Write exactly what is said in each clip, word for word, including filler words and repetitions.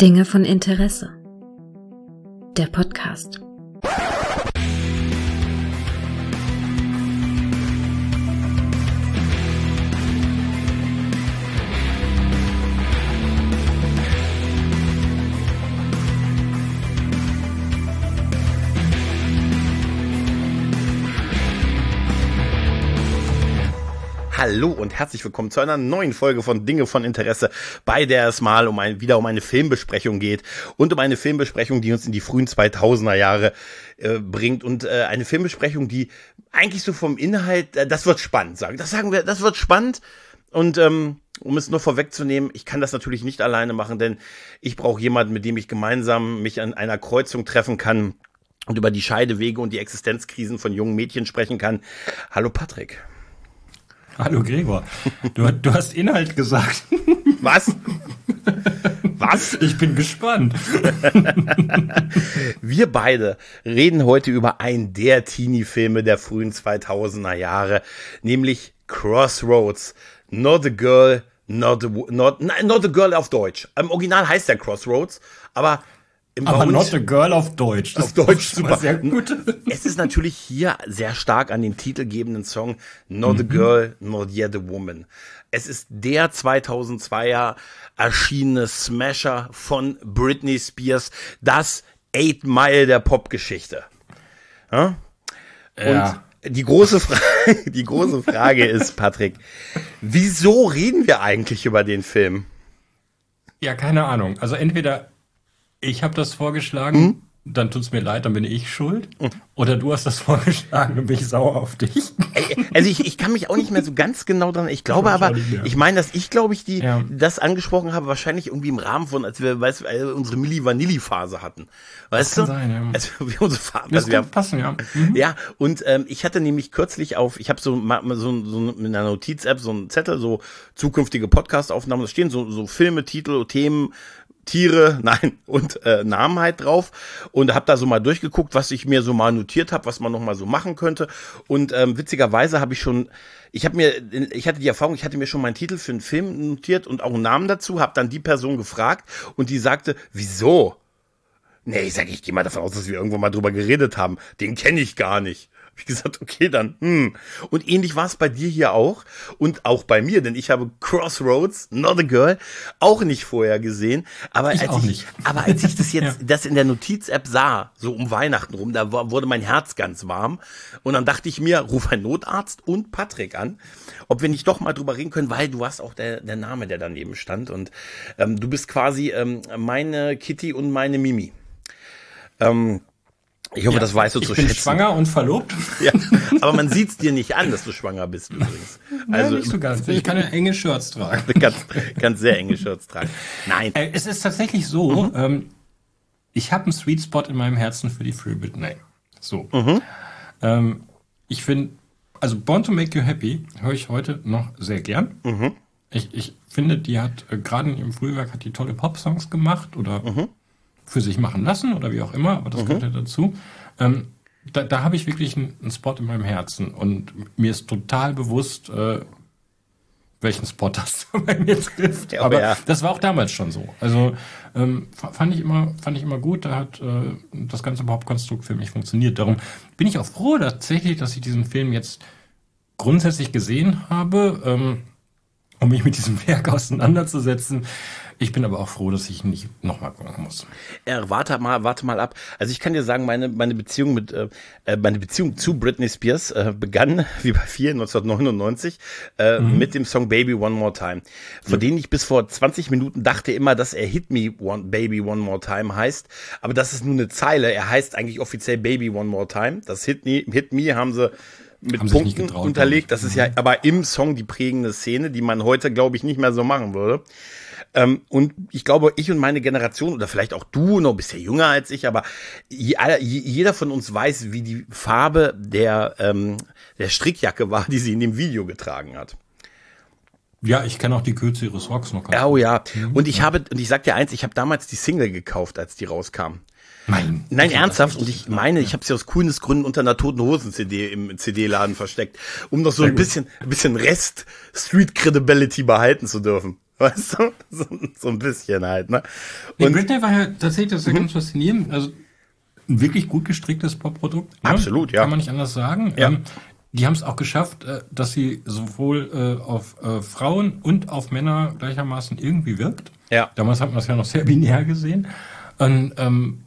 Dinge von Interesse. Der Podcast. Hallo und herzlich willkommen zu einer neuen Folge von Dinge von Interesse, bei der es mal um ein, wieder um eine Filmbesprechung geht und um eine Filmbesprechung, die uns in die frühen zweitausender Jahre äh, bringt und äh, eine Filmbesprechung, die eigentlich so vom Inhalt, äh, das wird spannend, sagen, das sagen wir, das wird spannend und ähm, um es nur vorwegzunehmen, ich kann das natürlich nicht alleine machen, denn ich brauche jemanden, mit dem ich gemeinsam mich an einer Kreuzung treffen kann und über die Scheidewege und die Existenzkrisen von jungen Mädchen sprechen kann. Hallo Patrick. Hallo Gregor, du, du hast Inhalt gesagt. Was? Was? Ich bin gespannt. Wir beide reden heute über einen der Teenie-Filme der frühen zweitausender Jahre, nämlich Crossroads. Not a Girl, not a, not, not a Girl auf Deutsch. Im Original heißt der Crossroads, aber Im Aber Not a Girl auf Deutsch. Das auf Deutsch, super. Sehr gut. Es ist natürlich hier sehr stark an den titelgebenden Song Not a Girl, Not Yet a Woman. Es ist der zweitausendzweier erschienene Smasher von Britney Spears, das Eight Mile der Popgeschichte. Ja? Ja. Und die große Frage, die große Frage ist, Patrick, wieso reden wir eigentlich über den Film? Ja, keine Ahnung. Also entweder ich habe das vorgeschlagen, hm? dann tut's mir leid, dann bin ich schuld. Hm. Oder du hast das vorgeschlagen und bin ich sauer auf dich. Also ich, ich kann mich auch nicht mehr so ganz genau dran. Ich glaube aber, ich meine, dass ich, glaube ich, die ja. das angesprochen habe, wahrscheinlich irgendwie im Rahmen von, als wir weißt, unsere Milli-Vanilli-Phase hatten. Weißt das du? kann sein, ja. Also wir unsere Farben, das also kann wir, passen, ja. Mhm. Ja, und ähm, ich hatte nämlich kürzlich auf, ich habe so, so, so mit einer Notiz-App so einen Zettel, so zukünftige Podcast-Aufnahmen, da stehen so, so Filme, Titel, Themen, Tiere, nein, und äh, Namen halt drauf und habe da so mal durchgeguckt, was ich mir so mal notiert habe, was man noch mal so machen könnte und ähm, witzigerweise habe ich schon, ich habe mir, ich hatte die Erfahrung, ich hatte mir schon meinen Titel für einen Film notiert und auch einen Namen dazu, habe dann die Person gefragt und die sagte, wieso? Nee, ich sage, ich gehe mal davon aus, dass wir irgendwo mal drüber geredet haben, den kenne ich gar nicht. Hab ich gesagt, okay, dann, hm. Und ähnlich war es bei dir hier auch und auch bei mir, denn ich habe Crossroads, Not a Girl, auch nicht vorher gesehen. Aber ich als auch ich, nicht. aber als ich das jetzt, ja. das in der Notiz-App sah, so um Weihnachten rum, da wurde mein Herz ganz warm. Und dann dachte ich mir, ruf einen Notarzt und Patrick an, ob wir nicht doch mal drüber reden können, weil du warst auch der, der Name, der daneben stand. Und ähm, du bist quasi ähm, meine Kitty und meine Mimi. Ähm, Ich hoffe, ja, das weißt du zu schätzen. Ich bin schwanger und verlobt. Ja, aber man sieht's dir nicht an, dass du schwanger bist übrigens. Also Nein, nicht so ganz. Ich kann ja enge Shirts tragen. Du kannst, kannst sehr enge Shirts tragen. Nein. Äh, es ist tatsächlich so, mhm. ähm, ich habe einen Sweet Spot in meinem Herzen für die Free Britney. So. Mhm. Ähm, ich finde, also Born to Make You Happy höre ich heute noch sehr gern. Mhm. Ich, ich finde, die hat, äh, gerade in ihrem Frühwerk, hat die tolle Pop-Songs gemacht oder mhm. für sich machen lassen oder wie auch immer, aber das mhm. gehört ja dazu. Ähm, da da habe ich wirklich einen, einen Spot in meinem Herzen und mir ist total bewusst, äh, welchen Spot das bei mir trifft. Ja, aber ja. das war auch damals schon so. Also ähm, fand ich immer, fand ich immer gut, da hat äh, das ganze Popkonstrukt für mich funktioniert. Darum bin ich auch froh tatsächlich, dass ich diesen Film jetzt grundsätzlich gesehen habe, ähm, um mich mit diesem Werk auseinanderzusetzen. Ich bin aber auch froh, dass ich nicht nochmal gucken muss. Ja, warte mal, warte mal ab. Also ich kann dir sagen, meine meine Beziehung mit äh, meine Beziehung zu Britney Spears äh, begann wie bei vielen neunzehnhundertneunundneunzig äh, mhm. mit dem Song Baby One More Time, von mhm. dem ich bis vor zwanzig Minuten dachte immer, dass er Hit Me One, Baby One More Time heißt, aber das ist nur eine Zeile. Er heißt eigentlich offiziell Baby One More Time. Das Hit Me, Hit Me haben sie mit haben Punkten getraut, unterlegt. Das ist ja aber im Song die prägende Szene, die man heute, glaube ich, nicht mehr so machen würde. Ähm, und ich glaube, ich und meine Generation, oder vielleicht auch du, noch ein bisschen jünger als ich, aber je, jeder von uns weiß, wie die Farbe der, ähm, der Strickjacke war, die sie in dem Video getragen hat. Ja, ich kenne auch die Kürze ihres Rocks noch. Oh ja, und ich habe, und ich sag dir eins, ich habe damals die Single gekauft, als die rauskam. Nein. Nein, ernsthaft. Und ich meine, ich habe sie aus Coolness-Gründen unter einer Toten Hosen-C D im C D-Laden versteckt, um noch so ein bisschen, ein bisschen Rest Street Credibility behalten zu dürfen. Weißt du? So, so ein bisschen halt, ne? Nee, Britney war ja tatsächlich, das ist ja ganz faszinierend. Also ein wirklich gut gestricktes Popprodukt. Ne? Absolut, ja. Kann man nicht anders sagen. Ja. Ähm, die haben es auch geschafft, äh, dass sie sowohl äh, auf äh, Frauen und auf Männer gleichermaßen irgendwie wirkt. Ja. Damals hat man das ja noch sehr binär gesehen. Und ähm,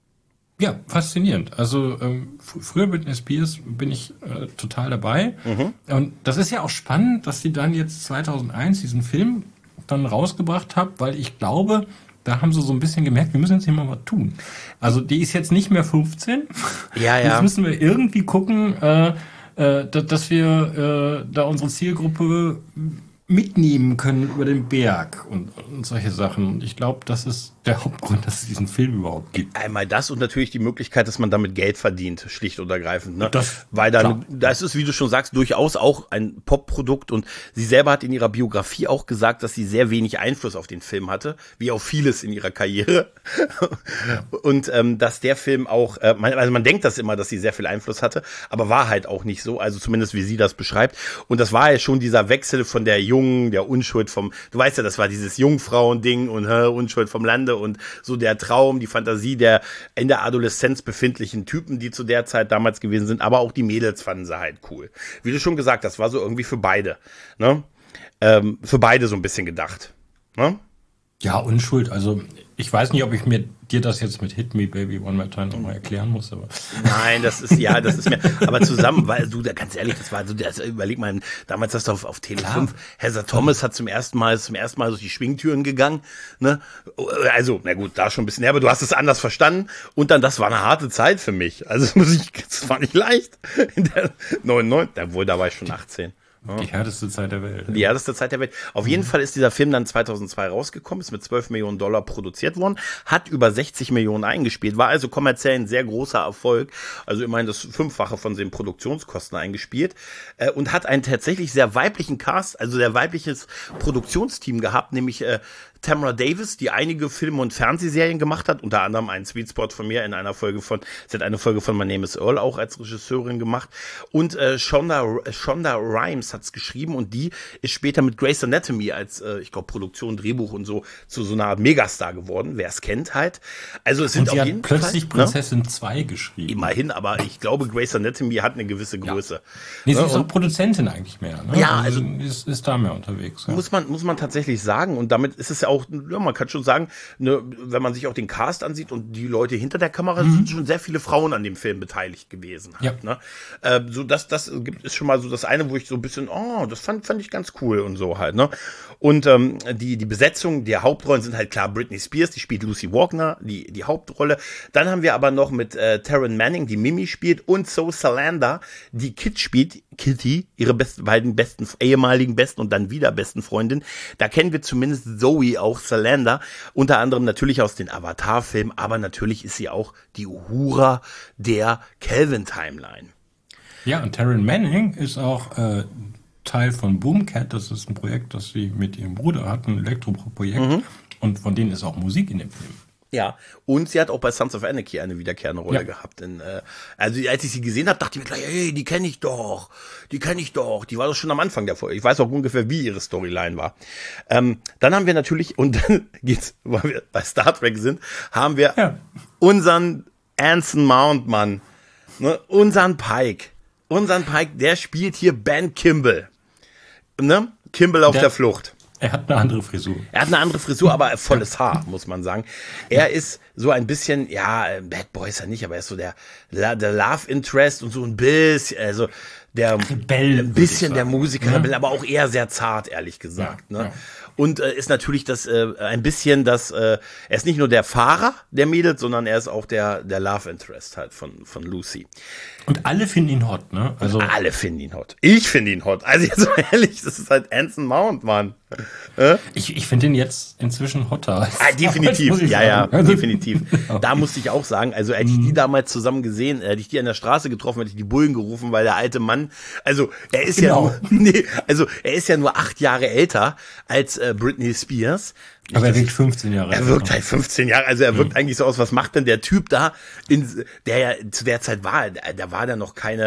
ja, faszinierend. Also ähm, fr- früher Britney Spears bin ich äh, total dabei. Mhm. Und das ist ja auch spannend, dass sie dann jetzt zweitausendeins diesen Film dann rausgebracht hat, weil ich glaube, da haben sie so ein bisschen gemerkt, wir müssen jetzt hier mal was tun. Also die ist jetzt nicht mehr fünfzehn. Ja, ja. Jetzt müssen wir irgendwie gucken, äh, äh, da, dass wir äh, da unsere Zielgruppe mitnehmen können über den Berg und, und solche Sachen. Und ich glaube, das ist der Hauptgrund, dass es diesen Film überhaupt gibt. Einmal das und natürlich die Möglichkeit, dass man damit Geld verdient, schlicht und ergreifend. Ne? Das, Weil dann, klar. das ist, wie du schon sagst, durchaus auch ein Pop-Produkt und sie selber hat in ihrer Biografie auch gesagt, dass sie sehr wenig Einfluss auf den Film hatte, wie auf vieles in ihrer Karriere. Ja. Und ähm, dass der Film auch, äh, man, also man denkt das immer, dass sie sehr viel Einfluss hatte, aber war halt auch nicht so, also zumindest wie sie das beschreibt. Und das war ja schon dieser Wechsel von der Jungen, der Unschuld vom, du weißt ja, das war dieses Jungfrauen-Ding und hä, Unschuld vom Lande und so der Traum, die Fantasie der in der Adoleszenz befindlichen Typen, die zu der Zeit damals gewesen sind, aber auch die Mädels fanden sie halt cool. Wie du schon gesagt hast, war so irgendwie für beide, ne? Ähm, für beide so ein bisschen gedacht, ne? Ja, Unschuld. Also ich weiß nicht, ob ich mir dir das jetzt mit Hit Me Baby One More Time nochmal erklären muss, aber nein, das ist ja, das ist mir, aber zusammen, weil du, da ganz ehrlich, das war so, das, überleg mal, damals hast du auf, auf Tele fünf, Heather Thomas hat zum ersten Mal, zum ersten Mal durch die Schwingtüren gegangen, ne? Also, na gut, da schon ein bisschen her, aber du hast es anders verstanden und dann, das war eine harte Zeit für mich. Also, muss ich, das war nicht leicht. In der neunundneunzig, obwohl, da war ich schon achtzehn. die härteste Zeit der Welt. Die härteste Zeit der Welt. Auf jeden Fall ist dieser Film dann zweitausendzwei rausgekommen, ist mit zwölf Millionen Dollar produziert worden, hat über sechzig Millionen eingespielt, war also kommerziell ein sehr großer Erfolg, also immerhin das Fünffache von den Produktionskosten eingespielt äh, und hat einen tatsächlich sehr weiblichen Cast, also sehr weibliches Produktionsteam gehabt, nämlich äh, Tamara Davis, die einige Filme und Fernsehserien gemacht hat, unter anderem einen Sweet Spot von mir in einer Folge von, sie hat eine Folge von My Name is Earl auch als Regisseurin gemacht und äh, Shonda, Shonda Rhimes hat's geschrieben und die ist später mit Grey's Anatomy als, äh, ich glaube, Produktion, Drehbuch und so zu so einer Art Megastar geworden, wer es kennt halt. Also es sind und sie auf hat jeden plötzlich Fall, Prinzessin ne? zwei geschrieben. Immerhin, aber ich glaube, Grey's Anatomy hat eine gewisse Größe. Ja. Nee, sie ne? ist auch Produzentin eigentlich mehr. Ne? Ja, also, also ist, ist da mehr unterwegs. Ja. Muss man, muss man tatsächlich sagen und damit ist es ja auch, ja, man kann schon sagen, ne, wenn man sich auch den Cast ansieht und die Leute hinter der Kamera, mhm. sind schon sehr viele Frauen an dem Film beteiligt gewesen. Halt, ja. ne? äh, so das, das gibt ist schon mal so das eine, wo ich so ein bisschen, oh, das fand, fand ich ganz cool und so halt. Ne? Und ähm, die, die Besetzung der Hauptrollen sind halt klar Britney Spears, die spielt Lucy Wagner, die, die Hauptrolle. Dann haben wir aber noch mit äh, Taryn Manning, die Mimi spielt, und Zoe Saldana, die Kit spielt, Kitty, ihre besten, beiden besten, ehemaligen besten und dann wieder besten Freundin. Da kennen wir zumindest Zoe, auch Saldana, unter anderem natürlich aus den Avatar-Filmen, aber natürlich ist sie auch die Uhura der Kelvin-Timeline. Ja, und Taryn Manning ist auch äh, Teil von Boomcat, das ist ein Projekt, das sie mit ihrem Bruder hat, ein Elektro-Projekt, mhm. und von denen ist auch Musik in dem Film. Ja, und sie hat auch bei Sons of Anarchy eine wiederkehrende Rolle ja. gehabt. In, äh, also als ich sie gesehen habe, dachte ich mir gleich, hey, die kenne ich doch, die kenne ich doch. Die war doch schon am Anfang der Folge. Ich weiß auch ungefähr, wie ihre Storyline war. Ähm, dann haben wir natürlich, und dann geht's, weil wir bei Star Trek sind, haben wir ja. unseren Anson Mount, Mann, ne, unseren Pike. Unseren Pike, der spielt hier Ben Kimball. Ne? Kimball auf der, der Flucht. Er hat eine andere Frisur. Er hat eine andere Frisur, aber volles Haar, muss man sagen. Er ist so ein bisschen, ja, Bad Boy ist er nicht, aber er ist so der, der Love Interest und so ein bisschen, also der Rebell, ein bisschen der Musiker, ja. Rebell, aber auch eher sehr zart, ehrlich gesagt. Ja, ne? Ja. Und äh, ist natürlich das äh, ein bisschen das, äh, er ist nicht nur der Fahrer der Mädels, sondern er ist auch der der Love Interest halt von von Lucy. Und alle finden ihn hot, ne? Also und alle finden ihn hot. Ich finde ihn hot. Also jetzt mal ehrlich, das ist halt Anson Mount, Mann. Äh? Ich ich finde ihn jetzt inzwischen hotter. Als ah, definitiv, ja, ja, also, definitiv. Okay. Da musste ich auch sagen, also hätte ich die damals zusammen gesehen, hätte ich die an der Straße getroffen, hätte ich die Bullen gerufen, weil der alte Mann, also er ist genau. ja nur, nee, also er ist ja nur acht Jahre älter als äh, Britney Spears. Nicht, aber er wirkt fünfzehn Jahre älter. Er wirkt halt fünfzehn Jahre, also er wirkt mhm. eigentlich so aus, was macht denn der Typ da, in, der ja zu der Zeit war, da war da noch keine,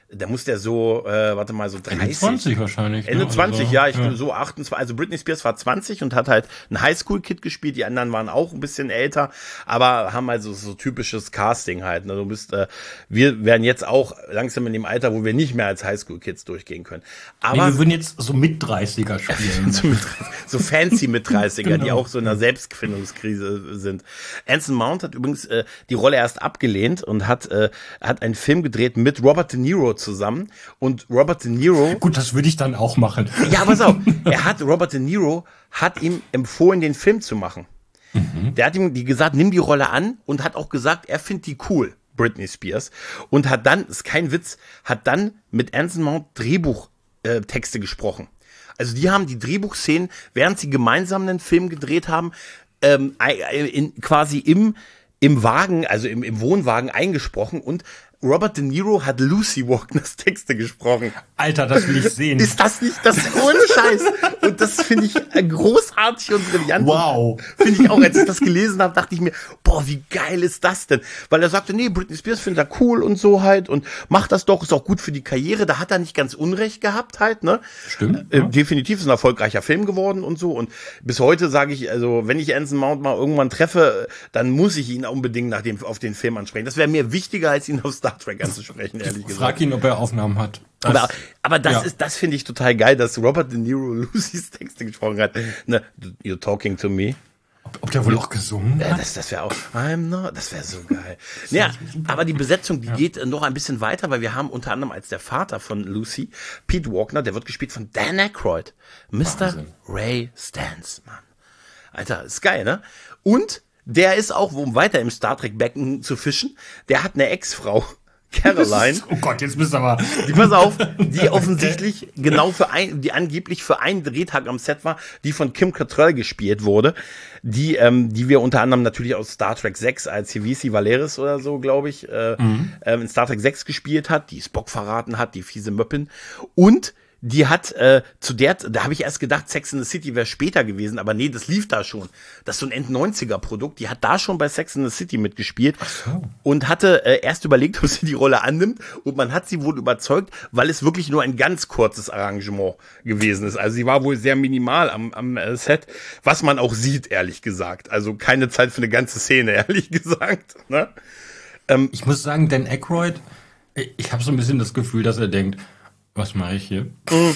da muss der so, äh, warte mal, so dreißig. Ende zwanzig wahrscheinlich. Ende ne? zwanzig, also, ja, ich ja. so achtundzwanzig, also Britney Spears war zwanzig und hat halt ein Highschool-Kid gespielt, die anderen waren auch ein bisschen älter, aber haben also so typisches Casting halt, ne? Du bist, äh, wir werden jetzt auch langsam in dem Alter, wo wir nicht mehr als Highschool-Kids durchgehen können. Aber Nee, wir würden jetzt so mit dreißiger spielen. so, mit, so fancy mit dreißiger, Genau. die auch so in einer Selbstfindungskrise sind. Anson Mount hat übrigens äh, die Rolle erst abgelehnt und hat, äh, hat einen Film gedreht mit Robert De Niro zusammen. Und Robert De Niro... Gut, das würde ich dann auch machen. Ja, pass auf. Er hat, Robert De Niro hat ihm empfohlen, den Film zu machen. Mhm. Der hat ihm die gesagt, nimm die Rolle an und hat auch gesagt, er findet die cool, Britney Spears. Und hat dann, ist kein Witz, hat dann mit Anson Mount Drehbuchtexte gesprochen. Also die haben die Drehbuchszenen, während sie gemeinsam einen Film gedreht haben, ähm, in, quasi im, im Wagen, also im, im Wohnwagen eingesprochen und Robert De Niro hat Lucy Wagners Texte gesprochen. Alter, das will ich sehen. Ist das nicht, das ist ohne Scheiß. Und das finde ich großartig und brillant. Wow. Finde ich auch, als ich das gelesen habe, dachte ich mir, boah, wie geil ist das denn? Weil er sagte, nee, Britney Spears findet er cool und so halt und macht das doch, ist auch gut für die Karriere. Da hat er nicht ganz Unrecht gehabt halt, ne? Stimmt. Äh, Ja. definitiv ist ein erfolgreicher Film geworden und so. Und bis heute sage ich, also, wenn ich Anson Mount mal irgendwann treffe, dann muss ich ihn unbedingt nach dem, auf den Film ansprechen. Das wäre mir wichtiger, als ihn auf Star Trek anzusprechen, ehrlich gesagt. Frag ihn, ob er Aufnahmen hat. Das, Aber, aber das ja. ist, das finde ich total geil, dass Robert De Niro Lucys Texte gesprochen hat. Ne, you're talking to me. ob, ob der wohl auch gesungen Ja, hat? das, das wäre auch, I'm not, das wäre so geil. Ja, aber die Besetzung, die geht noch ein bisschen weiter, weil wir haben unter anderem als der Vater von Lucy, Pete Wagner, der wird gespielt von Dan Aykroyd. Mister Wahnsinn. Ray Stantz, Mann. Alter, ist geil, ne? Und der ist auch, um weiter im Star Trek Becken zu fischen, der hat eine Ex-Frau. Caroline. Oh Gott, jetzt bist du aber... Die, pass auf, die offensichtlich genau für ein, die angeblich für einen Drehtag am Set war, die von Kim Cattrall gespielt wurde, die, ähm, die wir unter anderem natürlich aus Star Trek sechs als Hivisi Valeris oder so, glaube ich, äh, mhm. ähm, in Star Trek sechs gespielt hat, die Spock verraten hat, die fiese Möppin. Und die hat äh, zu der, da habe ich erst gedacht, Sex in the City wäre später gewesen, aber nee, das lief da schon. Das ist so ein End-neunziger-Produkt. Die hat da schon bei Sex in the City mitgespielt so. und hatte äh, erst überlegt, ob sie die Rolle annimmt und man hat sie wohl überzeugt, weil es wirklich nur ein ganz kurzes Arrangement gewesen ist. Also sie war wohl sehr minimal am, am äh, Set, was man auch sieht, ehrlich gesagt. Also keine Zeit für eine ganze Szene, ehrlich gesagt. Ne? Ähm, Ich muss sagen, Dan Aykroyd, ich habe so ein bisschen das Gefühl, dass er denkt, was mache ich hier?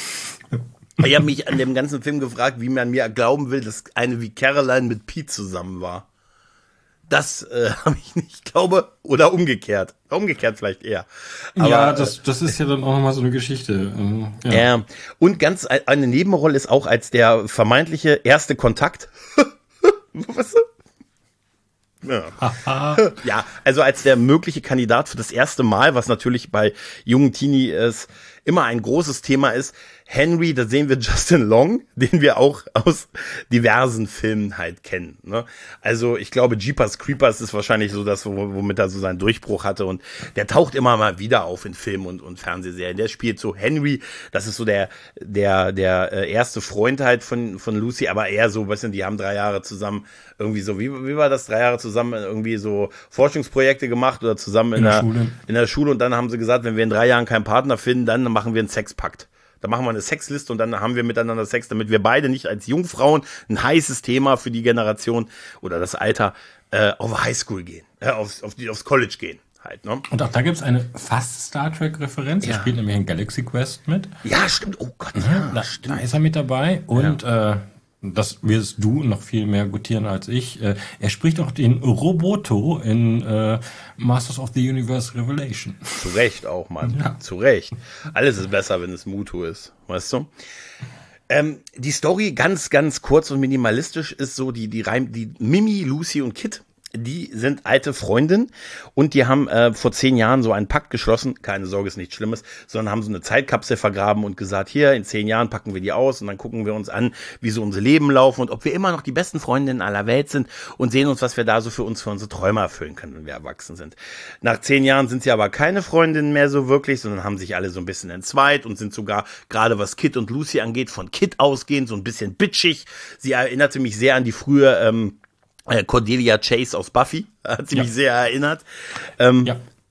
Ich habe mich an dem ganzen Film gefragt, wie man mir glauben will, dass eine wie Caroline mit Pete zusammen war. Das äh, habe ich nicht, ich glaube, oder umgekehrt. Umgekehrt vielleicht eher. Aber, ja, das, das ist ja dann auch nochmal so eine Geschichte. Ähm, Ja. Ja. Und ganz eine Nebenrolle ist auch als der vermeintliche erste Kontakt. Was? Ja. Ja, also als der mögliche Kandidat für das erste Mal, was natürlich bei jungen Teenies immer ein großes Thema ist, Henry, da sehen wir Justin Long, den wir auch aus diversen Filmen halt kennen. Ne? Also ich glaube, Jeepers Creepers ist wahrscheinlich so das, womit er so seinen Durchbruch hatte und der taucht immer mal wieder auf in Filmen und, und Fernsehserien. Der spielt so Henry, das ist so der der der äh, erste Freund halt von von Lucy, aber eher so, weißt du, die haben drei Jahre zusammen irgendwie so, wie wie war das, drei Jahre zusammen irgendwie so Forschungsprojekte gemacht oder zusammen in, In der der Schule. in der Schule und dann haben sie gesagt, wenn wir in drei Jahren keinen Partner finden, dann machen wir einen Sexpakt. Da machen wir eine Sexliste und dann haben wir miteinander Sex, damit wir beide nicht als Jungfrauen, ein heißes Thema für die Generation oder das Alter, äh, auf Highschool gehen, äh, aufs, auf die, aufs College gehen halt, ne? Und auch da gibt es eine fast Star Trek-Referenz. Ja. Er spielt nämlich in Galaxy Quest mit. Ja, stimmt. Oh Gott, ja, Da, stimmt. da ist er mit dabei. Und äh, das wirst du noch viel mehr gutieren als ich. Äh, er spricht auch den Roboto in äh, Masters of the Universe Revelation. Zu Recht auch, Mann. Ja. Zu Recht. Alles ist besser, wenn es Mutu ist, weißt du? Ähm, die Story, ganz, ganz kurz und minimalistisch, ist so, die, die Reim, die Mimi, Lucy und Kit, die sind alte Freundinnen und die haben äh, vor zehn Jahren so einen Pakt geschlossen, keine Sorge, ist nichts Schlimmes, sondern haben so eine Zeitkapsel vergraben und gesagt, hier, in zehn Jahren packen wir die aus und dann gucken wir uns an, wie so unsere Leben laufen und ob wir immer noch die besten Freundinnen aller Welt sind und sehen uns, was wir da so für uns, für unsere Träume erfüllen können, wenn wir erwachsen sind. Nach zehn Jahren sind sie aber keine Freundinnen mehr so wirklich, sondern haben sich alle so ein bisschen entzweit und sind sogar, gerade was Kit und Lucy angeht, von Kit ausgehend so ein bisschen bitchig. Sie erinnerte mich sehr an die frühe, ähm, Cordelia Chase aus Buffy, hat sie Ja. mich sehr erinnert. Ähm, Ja.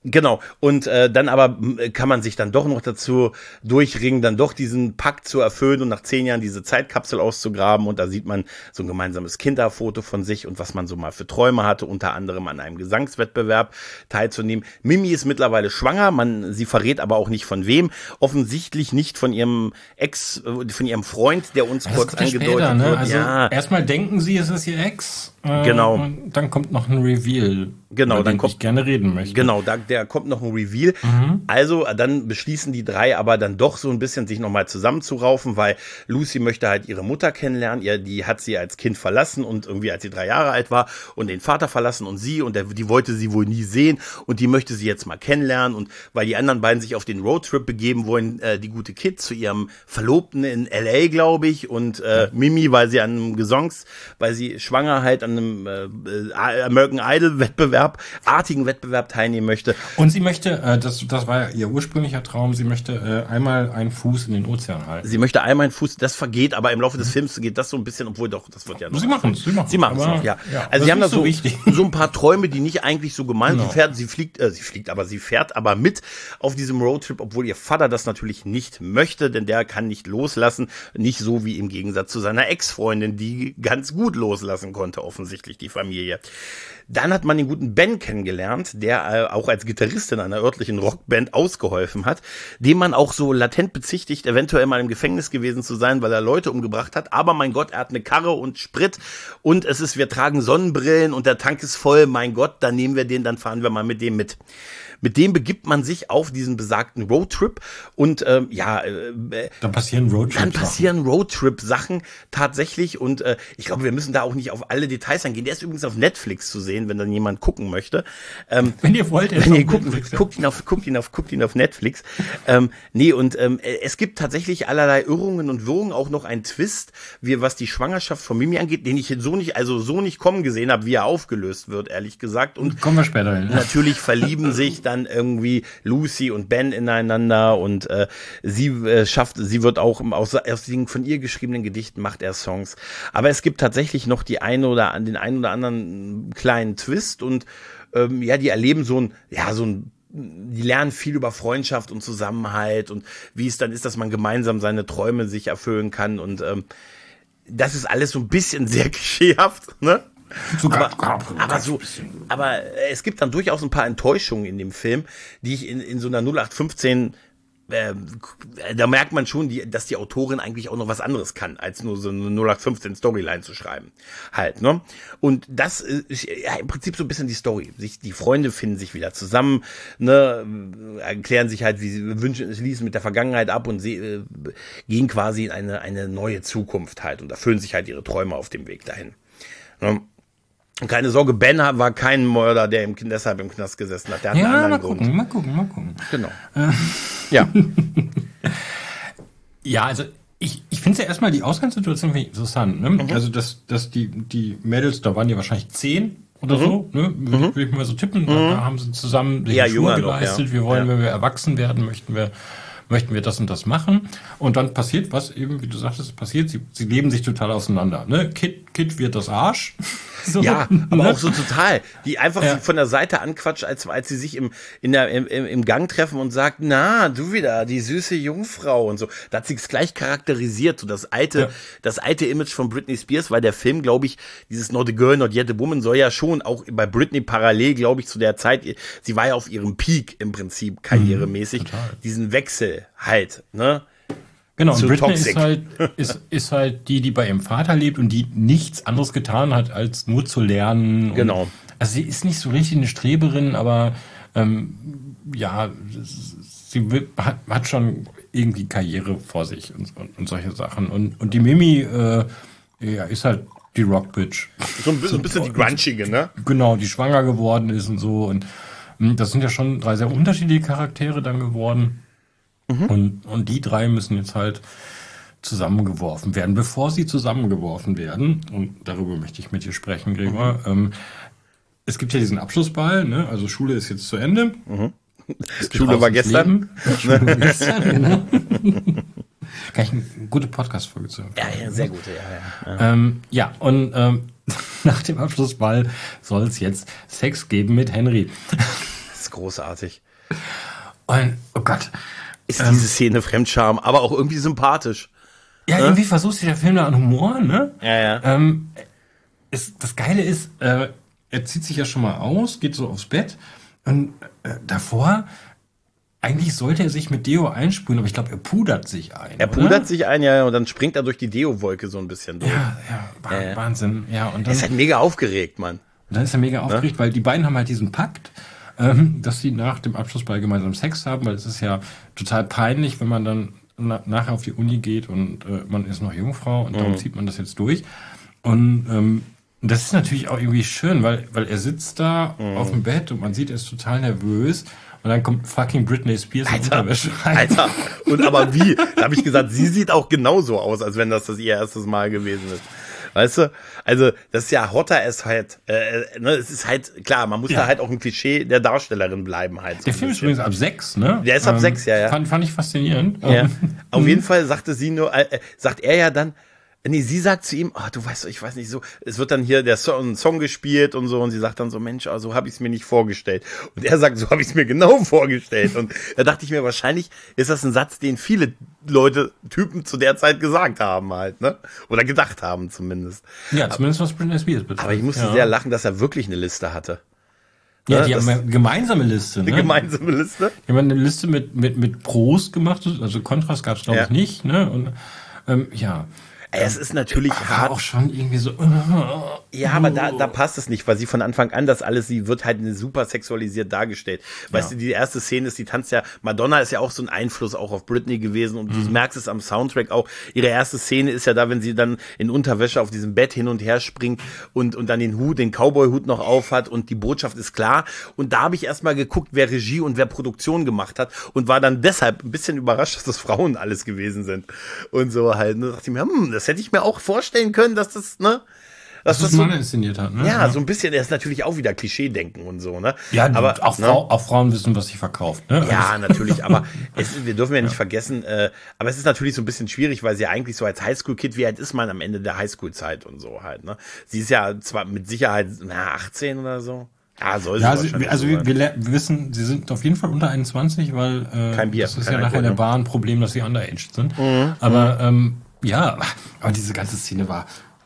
Genau, und äh, dann aber kann man sich dann doch noch dazu durchringen, dann doch diesen Pakt zu erfüllen und nach zehn Jahren diese Zeitkapsel auszugraben und da sieht man so ein gemeinsames Kinderfoto von sich und was man so mal für Träume hatte, unter anderem an einem Gesangswettbewerb teilzunehmen. Mimi ist mittlerweile schwanger, man sie verrät aber auch nicht von wem, offensichtlich nicht von ihrem Ex, von ihrem Freund, der uns das kurz angedeutet später, ne? wird. Also ja. Erstmal denken sie, es ist ihr Ex. Äh, Genau. Und dann kommt noch ein Reveal, Genau, über dann den kommt ich gerne reden möchte. Genau, da der kommt noch ein Reveal. Mhm. Also dann beschließen die drei aber dann doch so ein bisschen sich nochmal zusammenzuraufen, weil Lucy möchte halt ihre Mutter kennenlernen. Ja, die hat sie als Kind verlassen und irgendwie als sie drei Jahre alt war und den Vater verlassen und sie und der, die wollte sie wohl nie sehen und die möchte sie jetzt mal kennenlernen und weil die anderen beiden sich auf den Roadtrip begeben wollen, äh, die gute Kid zu ihrem Verlobten in L A, glaube ich, und äh, Mimi, weil sie an einem Gesongs, weil sie schwanger halt an einem äh, American Idol Wettbewerb, artigen Wettbewerb teilnehmen möchte. Und sie möchte, äh, das, das war ja ihr ursprünglicher Traum, sie möchte äh, einmal einen Fuß in den Ozean halten. Sie möchte einmal einen Fuß, das vergeht, aber im Laufe des Films geht das so ein bisschen, obwohl doch, das wird ja noch. Sie machen es, sie machen Sie machen es noch, ja. ja. Also sie haben da so, so, so ein paar Träume, die nicht eigentlich so gemeint sind. Genau. Sie fährt, sie fliegt, äh, sie fliegt, aber sie fährt aber mit auf diesem Roadtrip, obwohl ihr Vater das natürlich nicht möchte, denn der kann nicht loslassen, nicht so wie im Gegensatz zu seiner Ex-Freundin, die ganz gut loslassen konnte, offensichtlich die Familie. Dann hat man den guten Ben kennengelernt, der äh, auch als Gitarrist in einer örtlichen Rockband ausgeholfen hat, dem man auch so latent bezichtigt, eventuell mal im Gefängnis gewesen zu sein, weil er Leute umgebracht hat. Aber mein Gott, er hat eine Karre und Sprit und es ist, wir tragen Sonnenbrillen und der Tank ist voll. Mein Gott, dann nehmen wir den, dann fahren wir mal mit dem mit. Mit dem begibt man sich auf diesen besagten Roadtrip und ähm, ja, äh, dann passieren Roadtrip Dann passieren Roadtrip-Sachen tatsächlich und äh, ich glaube, wir müssen da auch nicht auf alle Details eingehen. Der ist übrigens auf Netflix zu sehen, wenn dann jemand gucken möchte. Ähm, wenn ihr wollt, wenn ihr gucken, Netflix, guckt ihn auf, guckt ihn auf, guckt ihn auf Netflix. ähm, nee, und ähm, es gibt tatsächlich allerlei Irrungen und Wirrungen, auch noch ein Twist, wie was die Schwangerschaft von Mimi angeht, den ich so nicht, also so nicht kommen gesehen habe, wie er aufgelöst wird, ehrlich gesagt. Und kommen wir später hin. Natürlich verlieben sich dann irgendwie Lucy und Ben ineinander und äh, sie äh, schafft, sie wird auch aus, aus den von ihr geschriebenen Gedichten macht er Songs. Aber es gibt tatsächlich noch die eine oder den einen oder anderen kleinen Twist und ähm, ja, die erleben so ein, ja, so ein die lernen viel über Freundschaft und Zusammenhalt und wie es dann ist, dass man gemeinsam seine Träume sich erfüllen kann und ähm, das ist alles so ein bisschen sehr klischeehaft, ne? Sogar, aber, aber so, aber es gibt dann durchaus ein paar Enttäuschungen in dem Film, die ich in, in so einer null acht fünfzehn, äh, da merkt man schon, die, dass die Autorin eigentlich auch noch was anderes kann, als nur so eine null acht fünfzehn Storyline zu schreiben. Halt, ne? Und das ist ja im Prinzip so ein bisschen die Story. Sich, die Freunde finden sich wieder zusammen, ne, erklären sich halt, wie sie wünschen, schließen mit der Vergangenheit ab und sie äh, gehen quasi in eine, eine neue Zukunft halt und erfüllen sich halt ihre Träume auf dem Weg dahin. Ne? Und keine Sorge, Ben war kein Mörder, der im, deshalb im Knast gesessen hat. Der hat ja, einen anderen mal Grund. gucken, mal gucken, mal gucken. Genau. Äh. Ja. Ja, also ich, ich finde ja erstmal die Ausgangssituation interessant. Ne? Mhm. Also, dass, dass die, die Mädels, da waren ja wahrscheinlich zehn oder mhm. so, ne? Würde mhm. würd ich mal so tippen. Mhm. Da haben sie zusammen den ja, Schwur geleistet. Noch, ja. Wir wollen, ja. wenn wir erwachsen werden, möchten wir möchten wir das und das machen. Und dann passiert was eben, wie du sagtest, passiert, sie, sie leben sich total auseinander. Ne? Kid, Kid wird das Arsch. So, ja, aber ne? auch so total. Die einfach ja. von der Seite anquatscht, als, als sie sich im, in der, im, im Gang treffen und sagt, na, du wieder, die süße Jungfrau und so. Da hat sie es gleich charakterisiert, so das alte, ja. das alte Image von Britney Spears, weil der Film, glaube ich, dieses Not a Girl, Not Yet a Woman soll ja schon auch bei Britney parallel, glaube ich, zu der Zeit, sie war ja auf ihrem Peak im Prinzip, karrieremäßig, mhm, diesen Wechsel halt, ne? Genau, und Britney ist halt, ist, ist halt die, die bei ihrem Vater lebt und die nichts anderes getan hat, als nur zu lernen. Genau. Und, also sie ist nicht so richtig eine Streberin, aber ähm, ja, sie will, hat, hat schon irgendwie Karriere vor sich und, und, und solche Sachen. Und, und die Mimi äh, ja, ist halt die Rockbitch. So ein bisschen, ein bisschen die Grunchige, ne? Genau, die schwanger geworden ist und so. Und das sind ja schon drei sehr unterschiedliche Charaktere dann geworden. Mhm. Und, und die drei müssen jetzt halt zusammengeworfen werden. Bevor sie zusammengeworfen werden, und darüber möchte ich mit dir sprechen, Gregor, mhm. ähm, es gibt ja diesen Abschlussball, ne? Also Schule ist jetzt zu Ende. Mhm. Schule war gestern. Schule war gestern, genau. Kann ich eine gute Podcast-Folge zu empfehlen. Ja, ja, sehr gute, ja. Ja, ja. Ähm, ja und ähm, nach dem Abschlussball soll es jetzt Sex geben mit Henry. ist großartig. Und, oh Gott. Ist ähm, diese Szene Fremdscham, aber auch irgendwie sympathisch. Ja, ne? Irgendwie versucht sich der Film da an Humor, ne? Ja, ja. Ähm, ist, das Geile ist, äh, er zieht sich ja schon mal aus, geht so aufs Bett und äh, davor, eigentlich sollte er sich mit Deo einsprühen, aber ich glaube, er pudert sich ein. Er oder? pudert sich ein, ja, und dann springt er durch die Deo-Wolke so ein bisschen durch. Ja, ja, Wah- Ja. Wahnsinn. Ja, und Er dann, ist halt mega aufgeregt, Mann. und dann ist er mega aufgeregt, weil die beiden haben halt diesen Pakt, ähm, dass sie nach dem Abschlussball gemeinsam Sex haben, weil es ist ja total peinlich, wenn man dann na- nachher auf die Uni geht und äh, man ist noch Jungfrau und darum zieht man das jetzt durch. Und ähm, das ist natürlich auch irgendwie schön, weil, weil er sitzt da auf dem Bett und man sieht, er ist total nervös. Und dann kommt fucking Britney Spears in Unterwäsche rein. Alter, und aber wie? Da habe ich gesagt, sie sieht auch genauso aus, als wenn das das ihr erstes Mal gewesen ist. Weißt du? Also, das ist ja hotter als halt, äh, ne, es ist halt, klar, man muss Ja. da halt auch ein Klischee der Darstellerin bleiben halt. So Der ein Film ist bisschen. übrigens ab sechs, ne? Der ist ab sechs, ja, ja. Fand, fand ich faszinierend. Ja. Ähm, Auf jeden Fall sagte sie nur, äh, sagt er ja dann, nee, sie sagt zu ihm, ah, du weißt, ich weiß nicht so, es wird dann hier der Song, Song gespielt und so und sie sagt dann so, Mensch, also so habe ich es mir nicht vorgestellt. Und er sagt, so habe ich es mir genau vorgestellt. Und da dachte ich mir, wahrscheinlich ist das ein Satz, den viele Leute, Typen zu der Zeit gesagt haben halt, ne? Oder gedacht haben zumindest. Ja, zumindest was Britney Spears betrifft. Aber ich musste ja. sehr lachen, dass er wirklich eine Liste hatte. Ja, ne, die das- haben eine gemeinsame Liste, ne? Eine gemeinsame Liste. Die haben eine Liste mit, mit, mit Pros gemacht, also Kontrast gab es, glaube Ja. ich, nicht, ne? Und, ähm, ja. Ey, es ist natürlich War hart. auch schon irgendwie so. Ja, aber da, da passt es nicht, weil sie von Anfang an das alles, sie wird halt super sexualisiert dargestellt. Weißt Ja. du, die erste Szene ist, die tanzt ja, Madonna ist ja auch so ein Einfluss auch auf Britney gewesen und du merkst es am Soundtrack auch. Ihre erste Szene ist ja da, wenn sie dann in Unterwäsche auf diesem Bett hin und her springt und, und dann den Hut, den Cowboy-Hut noch auf hat und die Botschaft ist klar. Und da habe ich erstmal geguckt, wer Regie und wer Produktion gemacht hat und war dann deshalb ein bisschen überrascht, dass das Frauen alles gewesen sind. Und so halt, ne, dachte ich mir, hm, das hätte ich mir auch vorstellen können, dass das, ne, Dass dass das Mann inszeniert hat, ne? ja, so ein bisschen, er ist natürlich auch wieder Klischee-Denken und so, ne? Ja, aber auch, ne? Frau, auch Frauen wissen, was sich verkauft, ne? Ja, natürlich, aber es, wir dürfen ja nicht vergessen, äh, aber es ist natürlich so ein bisschen schwierig, weil sie ja eigentlich so als Highschool-Kid, wie alt ist man am Ende der Highschool-Zeit und so halt, ne? Sie ist ja zwar mit Sicherheit, na, achtzehn oder so. Ja, soll sie Ja, sie, wahrscheinlich also so wir, sein. wir, le- wir wissen, sie sind auf jeden Fall unter einundzwanzig, weil äh, Kein Bier, das ist kein ja nachher Alkohol, der ne? Bar ein Problem, dass sie underaged sind. Aber ähm, ja, aber diese ganze Szene war.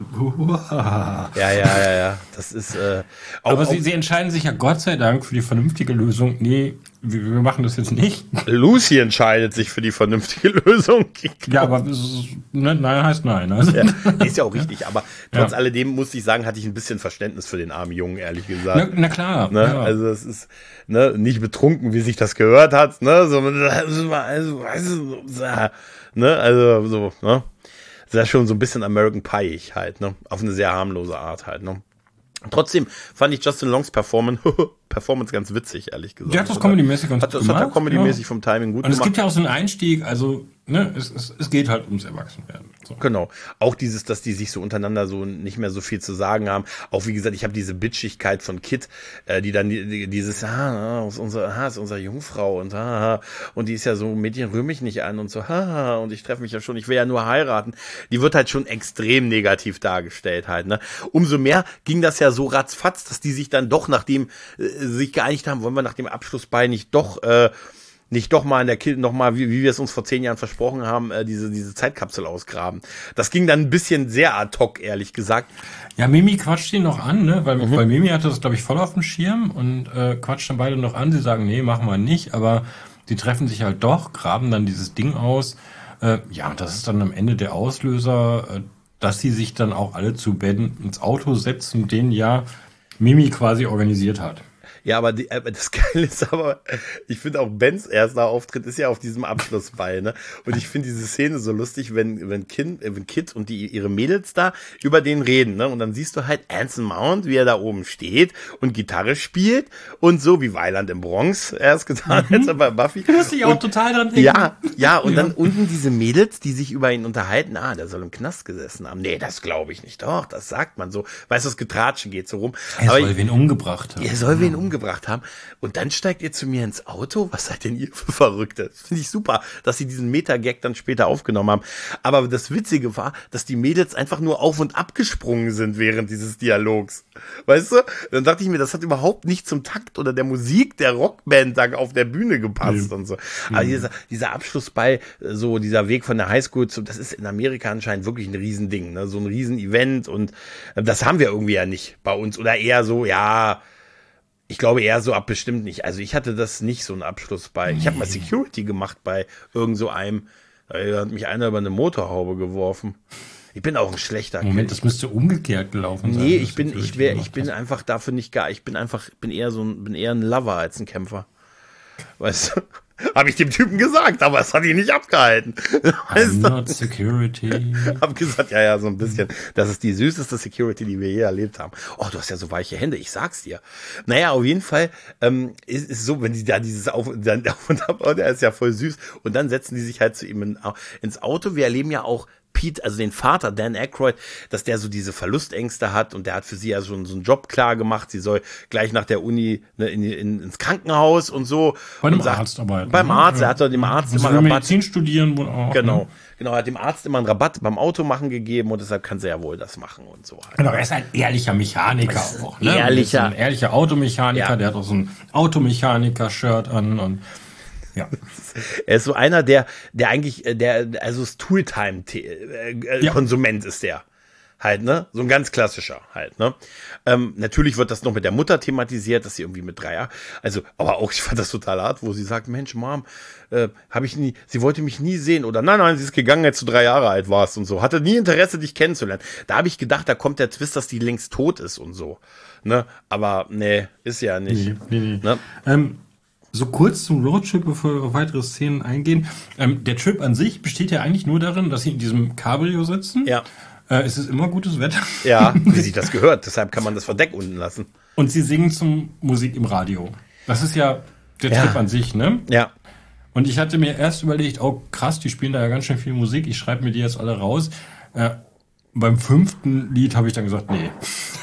Ja, ja, ja, ja, das ist, äh, auch, Aber auch, sie, sie entscheiden sich ja Gott sei Dank für die vernünftige Lösung. Nee, wir, wir machen das jetzt nicht. Lucy entscheidet sich für die vernünftige Lösung. Ja, aber es ist- ne, nein heißt nein. Also, Ja, ist ja auch richtig, aber trotz Ja. alledem muss ich sagen, hatte ich ein bisschen Verständnis für den armen Jungen, ehrlich gesagt. na, na klar. Ne? ja. Also es ist ne, nicht betrunken, wie sich das gehört hat, ne? So, also, weißt du, so, ne? Also so, ne? Das ist ja schon so ein bisschen American Pie-ig halt, ne? Auf eine sehr harmlose Art halt, ne? Trotzdem fand ich Justin Longs Performance, Performance ganz witzig, ehrlich gesagt. Der hat das comedymäßig ganz hat, gut das hat er gemacht, comedymäßig ja. vom Timing gut Und es gemacht. gibt ja auch so einen Einstieg, also ne, es, es, es geht halt ums Erwachsenwerden. So. Genau. Auch dieses, dass die sich so untereinander so nicht mehr so viel zu sagen haben. Auch wie gesagt, ich habe diese Bitchigkeit von Kit, äh, die dann die, die, dieses, ah, ah, ist unser, ah, ist unsere Jungfrau und ah, ah, und die ist ja so, Mädchen rühr mich nicht an und so, ah, und ich treffe mich ja schon, ich will ja nur heiraten. Die wird halt schon extrem negativ dargestellt halt, ne. Umso mehr ging das ja so ratzfatz, dass die sich dann doch, nachdem äh, sich geeinigt haben, wollen wir nach dem Abschlussball nicht doch, äh, nicht doch mal in der Kill noch mal, wie, wie wir es uns vor zehn Jahren versprochen haben, äh, diese, diese Zeitkapsel ausgraben. Das ging dann ein bisschen sehr ad hoc, ehrlich gesagt. Ja, Mimi quatscht ihn noch an, ne? Weil, weil Mimi hatte das, glaube ich, voll auf dem Schirm und äh, quatscht dann beide noch an. Sie sagen, nee, machen wir nicht, aber die treffen sich halt doch, graben dann dieses Ding aus. Äh, ja, das ist dann am Ende der Auslöser, äh, dass sie sich dann auch alle zu Ben ins Auto setzen, den ja Mimi quasi organisiert hat. Ja, aber die, äh, das Geile ist aber, ich finde auch Bens erster Auftritt ist ja auf diesem Abschlussball, ne? Und ich finde diese Szene so lustig, wenn, wenn Kid, äh, wenn Kid und die, ihre Mädels da über den reden, ne? Und dann siehst du halt Anson Mount, wie er da oben steht und Gitarre spielt und so wie Weiland im Bronx erst getan Mhm. hat bei Buffy. Du musst dich auch Und- total dran denken. Ja, ja, und Ja. dann unten diese Mädels, die sich über ihn unterhalten. Ah, der soll im Knast gesessen haben. Nee, das glaube ich nicht. Doch, das sagt man so. Weißt du, das Getratsche geht so rum. Er Aber soll wen umgebracht haben. er soll wen umgebracht umgebracht haben. Und dann steigt ihr zu mir ins Auto. Was seid denn ihr für Verrückte? Das finde ich super, dass sie diesen Meta-Gag dann später aufgenommen haben. Aber das Witzige war, dass die Mädels einfach nur auf und ab gesprungen sind während dieses Dialogs. Weißt du? Dann dachte ich mir, das hat überhaupt nicht zum Takt oder der Musik der Rockband da auf der Bühne gepasst mhm. und so. Aber mhm. dieser, dieser Abschlussball, so dieser Weg von der Highschool zu, das ist in Amerika anscheinend wirklich ein Riesending, ne? So ein Riesen-Event und das haben wir irgendwie ja nicht bei uns. Oder eher so, ja, ich glaube eher so ab bestimmt nicht. Also ich hatte das nicht, so einen Abschluss bei, ich habe mal Security gemacht bei irgend so einem, da hat mich einer über eine Motorhaube geworfen. Ich bin auch ein schlechter Moment, Kind. das müsste umgekehrt gelaufen sein. Nee, ich bin, ich wäre, ich bin einfach dafür nicht gar, ich bin einfach, bin eher so ein, bin eher ein Lover als ein Kämpfer. Weißt du? Habe ich dem Typen gesagt, aber es hat ihn nicht abgehalten. I'm not security. Hab gesagt, ja, ja, so ein bisschen. Das ist die süßeste Security, die wir je erlebt haben. Oh, du hast ja so weiche Hände, ich sag's dir. Naja, auf jeden Fall ähm, ist es so, wenn die da dieses Auf, dann auf und ab, oh, der ist ja voll süß. Und dann setzen die sich halt zu ihm in, ins Auto. Wir erleben ja auch Pete, also den Vater, Dan Aykroyd, dass der so diese Verlustängste hat und der hat für sie ja schon so einen Job klar gemacht. Sie soll gleich nach der Uni ne, in, in, ins Krankenhaus und so. Bei einem sagt, Arzt arbeiten. Beim Arzt, ja. Er hat doch dem Arzt und immer Rabatt. Medizin studieren wohl auch. Genau. Ne? Genau, er hat dem Arzt immer einen Rabatt beim Automachen gegeben und deshalb kann sie ja wohl das machen und so. Halt. Genau, er ist ein ehrlicher Mechaniker auch. Ne? Ehrlicher. Ein ehrlicher Automechaniker, ja. Der hat auch so ein Automechaniker-Shirt an und ja. Er ist so einer, der, der eigentlich, der, also das Tooltime-Konsument ja. ist der. Halt, ne? So ein ganz klassischer halt, ne? Ähm, natürlich wird das noch mit der Mutter thematisiert, dass sie irgendwie mit drei Jahren, also, aber auch, ich fand das total hart, wo sie sagt, Mensch, Mom, äh, habe ich nie, sie wollte mich nie sehen oder nein, nein, sie ist gegangen, als du drei Jahre alt warst und so, hatte nie Interesse, dich kennenzulernen. Da habe ich gedacht, da kommt der Twist, dass die längst tot ist und so, ne? Aber, nee, ist ja nicht. Nee, nee, nee. Ne? Ähm, So kurz zum Roadtrip, bevor wir auf weitere Szenen eingehen. Ähm, der Trip an sich besteht ja eigentlich nur darin, dass sie in diesem Cabrio sitzen. Ja. Äh, es ist immer gutes Wetter. Ja, wie sich das gehört. Deshalb kann man das Verdeck unten lassen. Und sie singen zum Musik im Radio. Das ist ja der ja. Trip an sich, ne? Ja. Und ich hatte mir erst überlegt, oh krass, die spielen da ja ganz schön viel Musik. Ich schreibe mir die jetzt alle raus. Äh, beim fünften Lied habe ich dann gesagt, nee.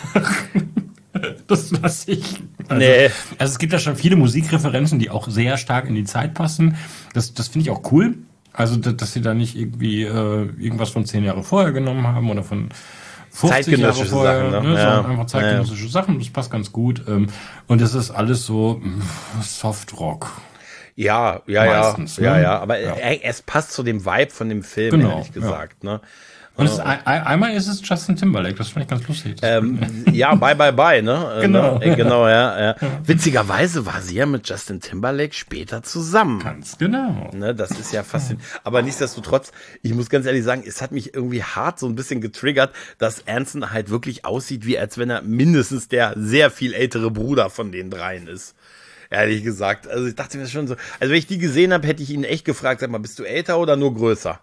Das lasse ich. Also, nee. Also es gibt ja schon viele Musikreferenzen, die auch sehr stark in die Zeit passen. Das, das finde ich auch cool. Also, dass sie da nicht irgendwie äh, irgendwas von zehn Jahre vorher genommen haben oder von fünfzig Jahre vorher. Sachen, ne? Ne? Ja. So einfach zeitgenössische ja. Sachen. Das passt ganz gut. Und es ist alles so Softrock. Ja, ja, Meistens, ja, ne? ja, ja. Aber ja. es passt zu dem Vibe von dem Film, genau, ehrlich gesagt, ja. ne? Und es ist, ein, einmal ist es Justin Timberlake, das fand ich ganz lustig. Ähm, ja, bye, bye, bye, ne? Genau. Ne? Genau, ja, ja. Witzigerweise war sie ja mit Justin Timberlake später zusammen. Ganz genau. Ne? Das ist ja faszinierend. Aber nichtsdestotrotz, ich muss ganz ehrlich sagen, es hat mich irgendwie hart so ein bisschen getriggert, dass Anson halt wirklich aussieht, wie als wenn er mindestens der sehr viel ältere Bruder von den dreien ist. Ehrlich gesagt. Also ich dachte mir schon so, also wenn ich die gesehen habe, hätte ich ihn echt gefragt, sag mal, bist du älter oder nur größer?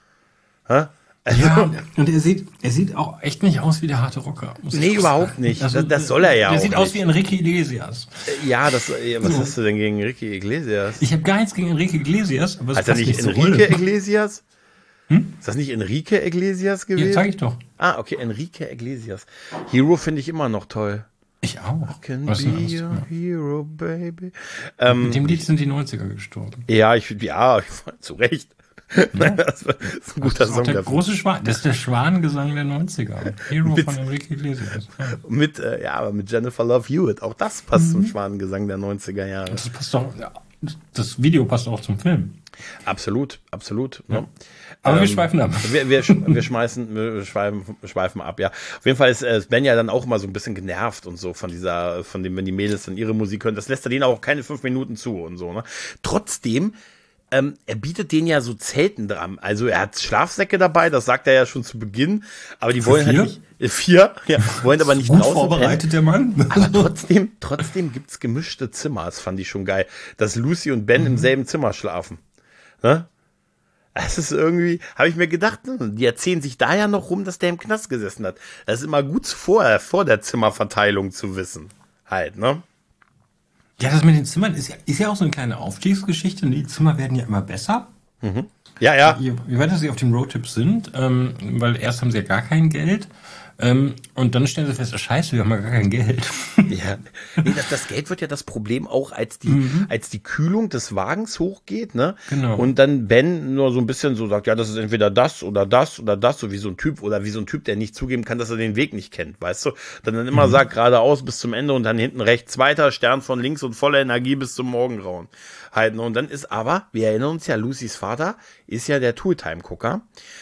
Hä? Also, ja, und er sieht, er sieht auch echt nicht aus wie der harte Rocker. Nee, überhaupt nicht. Also, das, das soll er ja auch. Er sieht nicht. aus wie Enrique Iglesias. Ja, das, was hast du denn gegen Enrique Iglesias? Ich habe gar nichts gegen Enrique Iglesias. Aber es Heißt er nicht Enrique Iglesias? Hm? Ist das nicht Enrique Iglesias gewesen? Ja, sag ich doch. Ah, okay, Enrique Iglesias. Hero finde ich immer noch toll. Ich auch. I can was be your hero, baby. Ähm, Mit dem Lied sind die neunziger gestorben. Ja, ich, ja, zu Recht. Ja. Das ist ein guter das ist Song. Der große Schwan, das ist der Schwanengesang der neunziger. Hero mit, von Enrique Iglesias. Ja. Mit, äh, ja, aber mit Jennifer Love Hewitt. Auch das passt mhm. zum Schwanengesang der neunziger Jahre. Das passt doch, ja, das Video passt auch zum Film. Absolut, absolut. Ja. Ne? Aber ähm, wir schweifen ab. Wir, wir, wir schmeißen, wir schweifen, schweifen ab, ja. Auf jeden Fall ist äh, Ben ja dann auch immer so ein bisschen genervt und so von dieser, von dem, wenn die Mädels dann ihre Musik hören. Das lässt er denen auch keine fünf Minuten zu und so, ne? Trotzdem, ähm, er bietet denen ja so Zelten dran. Also er hat Schlafsäcke dabei, das sagt er ja schon zu Beginn. Aber die wollen vier? halt nicht, äh, vier, ja, wollen aber nicht gut draußen vorbereitet, pennen. der Mann. Aber trotzdem, trotzdem gibt's gemischte Zimmer. Das fand ich schon geil. Dass Lucy und Ben mhm. im selben Zimmer schlafen. Ne? Das ist irgendwie, habe ich mir gedacht, die erzählen sich da ja noch rum, dass der im Knast gesessen hat. Das ist immer gut vorher, vor der Zimmerverteilung zu wissen. Halt, ne? Ja, das mit den Zimmern ist ja, ist ja auch so eine kleine Aufstiegsgeschichte. Die Zimmer werden ja immer besser. Mhm. Ja, ja. Je, je weiter sie auf dem Roadtrip sind, ähm, weil erst haben sie ja gar kein Geld. Ähm, und dann stellen sie fest, oh, scheiße, wir haben ja gar kein Geld. Ja, nee, das, das Geld wird ja das Problem auch, als die, mhm. als die Kühlung des Wagens hochgeht, ne? Genau. Und dann Ben nur so ein bisschen so sagt, ja, das ist entweder das oder das oder das, so wie so ein Typ oder wie so ein Typ, der nicht zugeben kann, dass er den Weg nicht kennt, weißt du? Dann dann immer mhm. sagt, geradeaus bis zum Ende und dann hinten rechts weiter, Stern von links und voller Energie bis zum Morgengrauen halten. Und dann ist aber, wir erinnern uns ja, Lucys Vater ist ja der Tooltime-Gucker.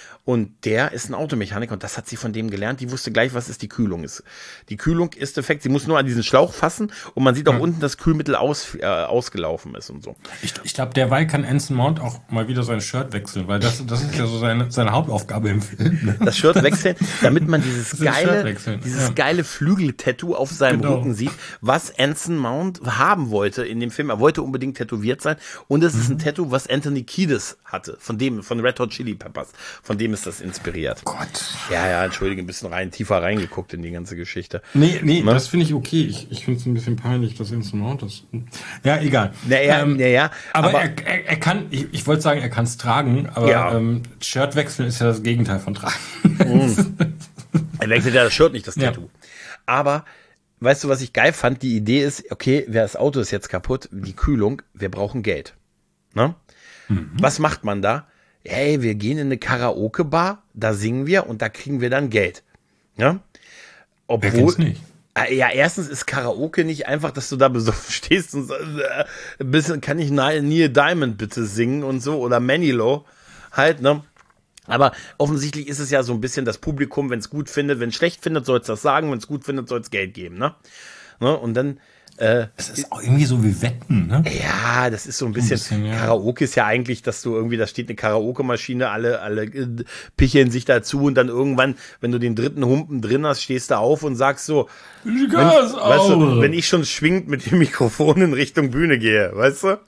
Und der ist ein Automechaniker und das hat sie von dem gelernt. Die wusste gleich, was ist die Kühlung ist. Die Kühlung ist defekt. Sie muss nur an diesen Schlauch fassen und man sieht auch ja. unten, dass Kühlmittel aus, äh, ausgelaufen ist und so. Ich, ich glaube, derweil kann Anson Mount auch mal wieder sein Shirt wechseln, weil das, das ist ja so seine, seine Hauptaufgabe im Film. Das Shirt wechseln, damit man dieses geile, dieses ja. geile Flügel-Tattoo auf seinem genau. Rücken sieht, was Anson Mount haben wollte in dem Film. Er wollte unbedingt tätowiert sein und es mhm. ist ein Tattoo, was Anthony Kiedis hatte, von dem, von Red Hot Chili Peppers, von dem ist das inspiriert. Gott. Ja, ja, entschuldige, ein bisschen rein, tiefer reingeguckt in die ganze Geschichte. Nee, nee, ne? Das finde ich okay. Ich, ich finde es ein bisschen peinlich, dass Anson Mount das. Ja, egal. Naja, ähm, naja. Aber, aber er, er, er kann, ich, ich wollte sagen, er kann es tragen, aber ja. ähm, Shirt wechseln ist ja das Gegenteil von tragen. Mm. Er wechselt ja das Shirt, nicht das Tattoo. Ja. Aber weißt du, was ich geil fand? Die Idee ist, okay, das Auto ist jetzt kaputt, die Kühlung, wir brauchen Geld. Ne? Mhm. Was macht man da? Hey, wir gehen in eine Karaoke-Bar, da singen wir und da kriegen wir dann Geld. Ja? Obwohl, Wer kennt's nicht? Ja, erstens ist Karaoke nicht einfach, dass du da besoffen stehst und sagst, äh, ein bisschen, kann ich Neil Diamond bitte singen und so oder Manilow halt, ne? Aber offensichtlich ist es ja so ein bisschen das Publikum, wenn es gut findet, wenn es schlecht findet, soll es das sagen, wenn es gut findet, soll es Geld geben, ne? ne? Und dann Äh, das ist auch irgendwie so wie Wetten, ne? Ja, das ist so ein bisschen, ein bisschen ja. Karaoke ist ja eigentlich, dass du irgendwie, da steht eine Karaoke-Maschine, alle, alle äh, picheln sich dazu und dann irgendwann, wenn du den dritten Humpen drin hast, stehst du auf und sagst so, wenn, weißt du, wenn ich schon schwingend mit dem Mikrofon in Richtung Bühne gehe, weißt du?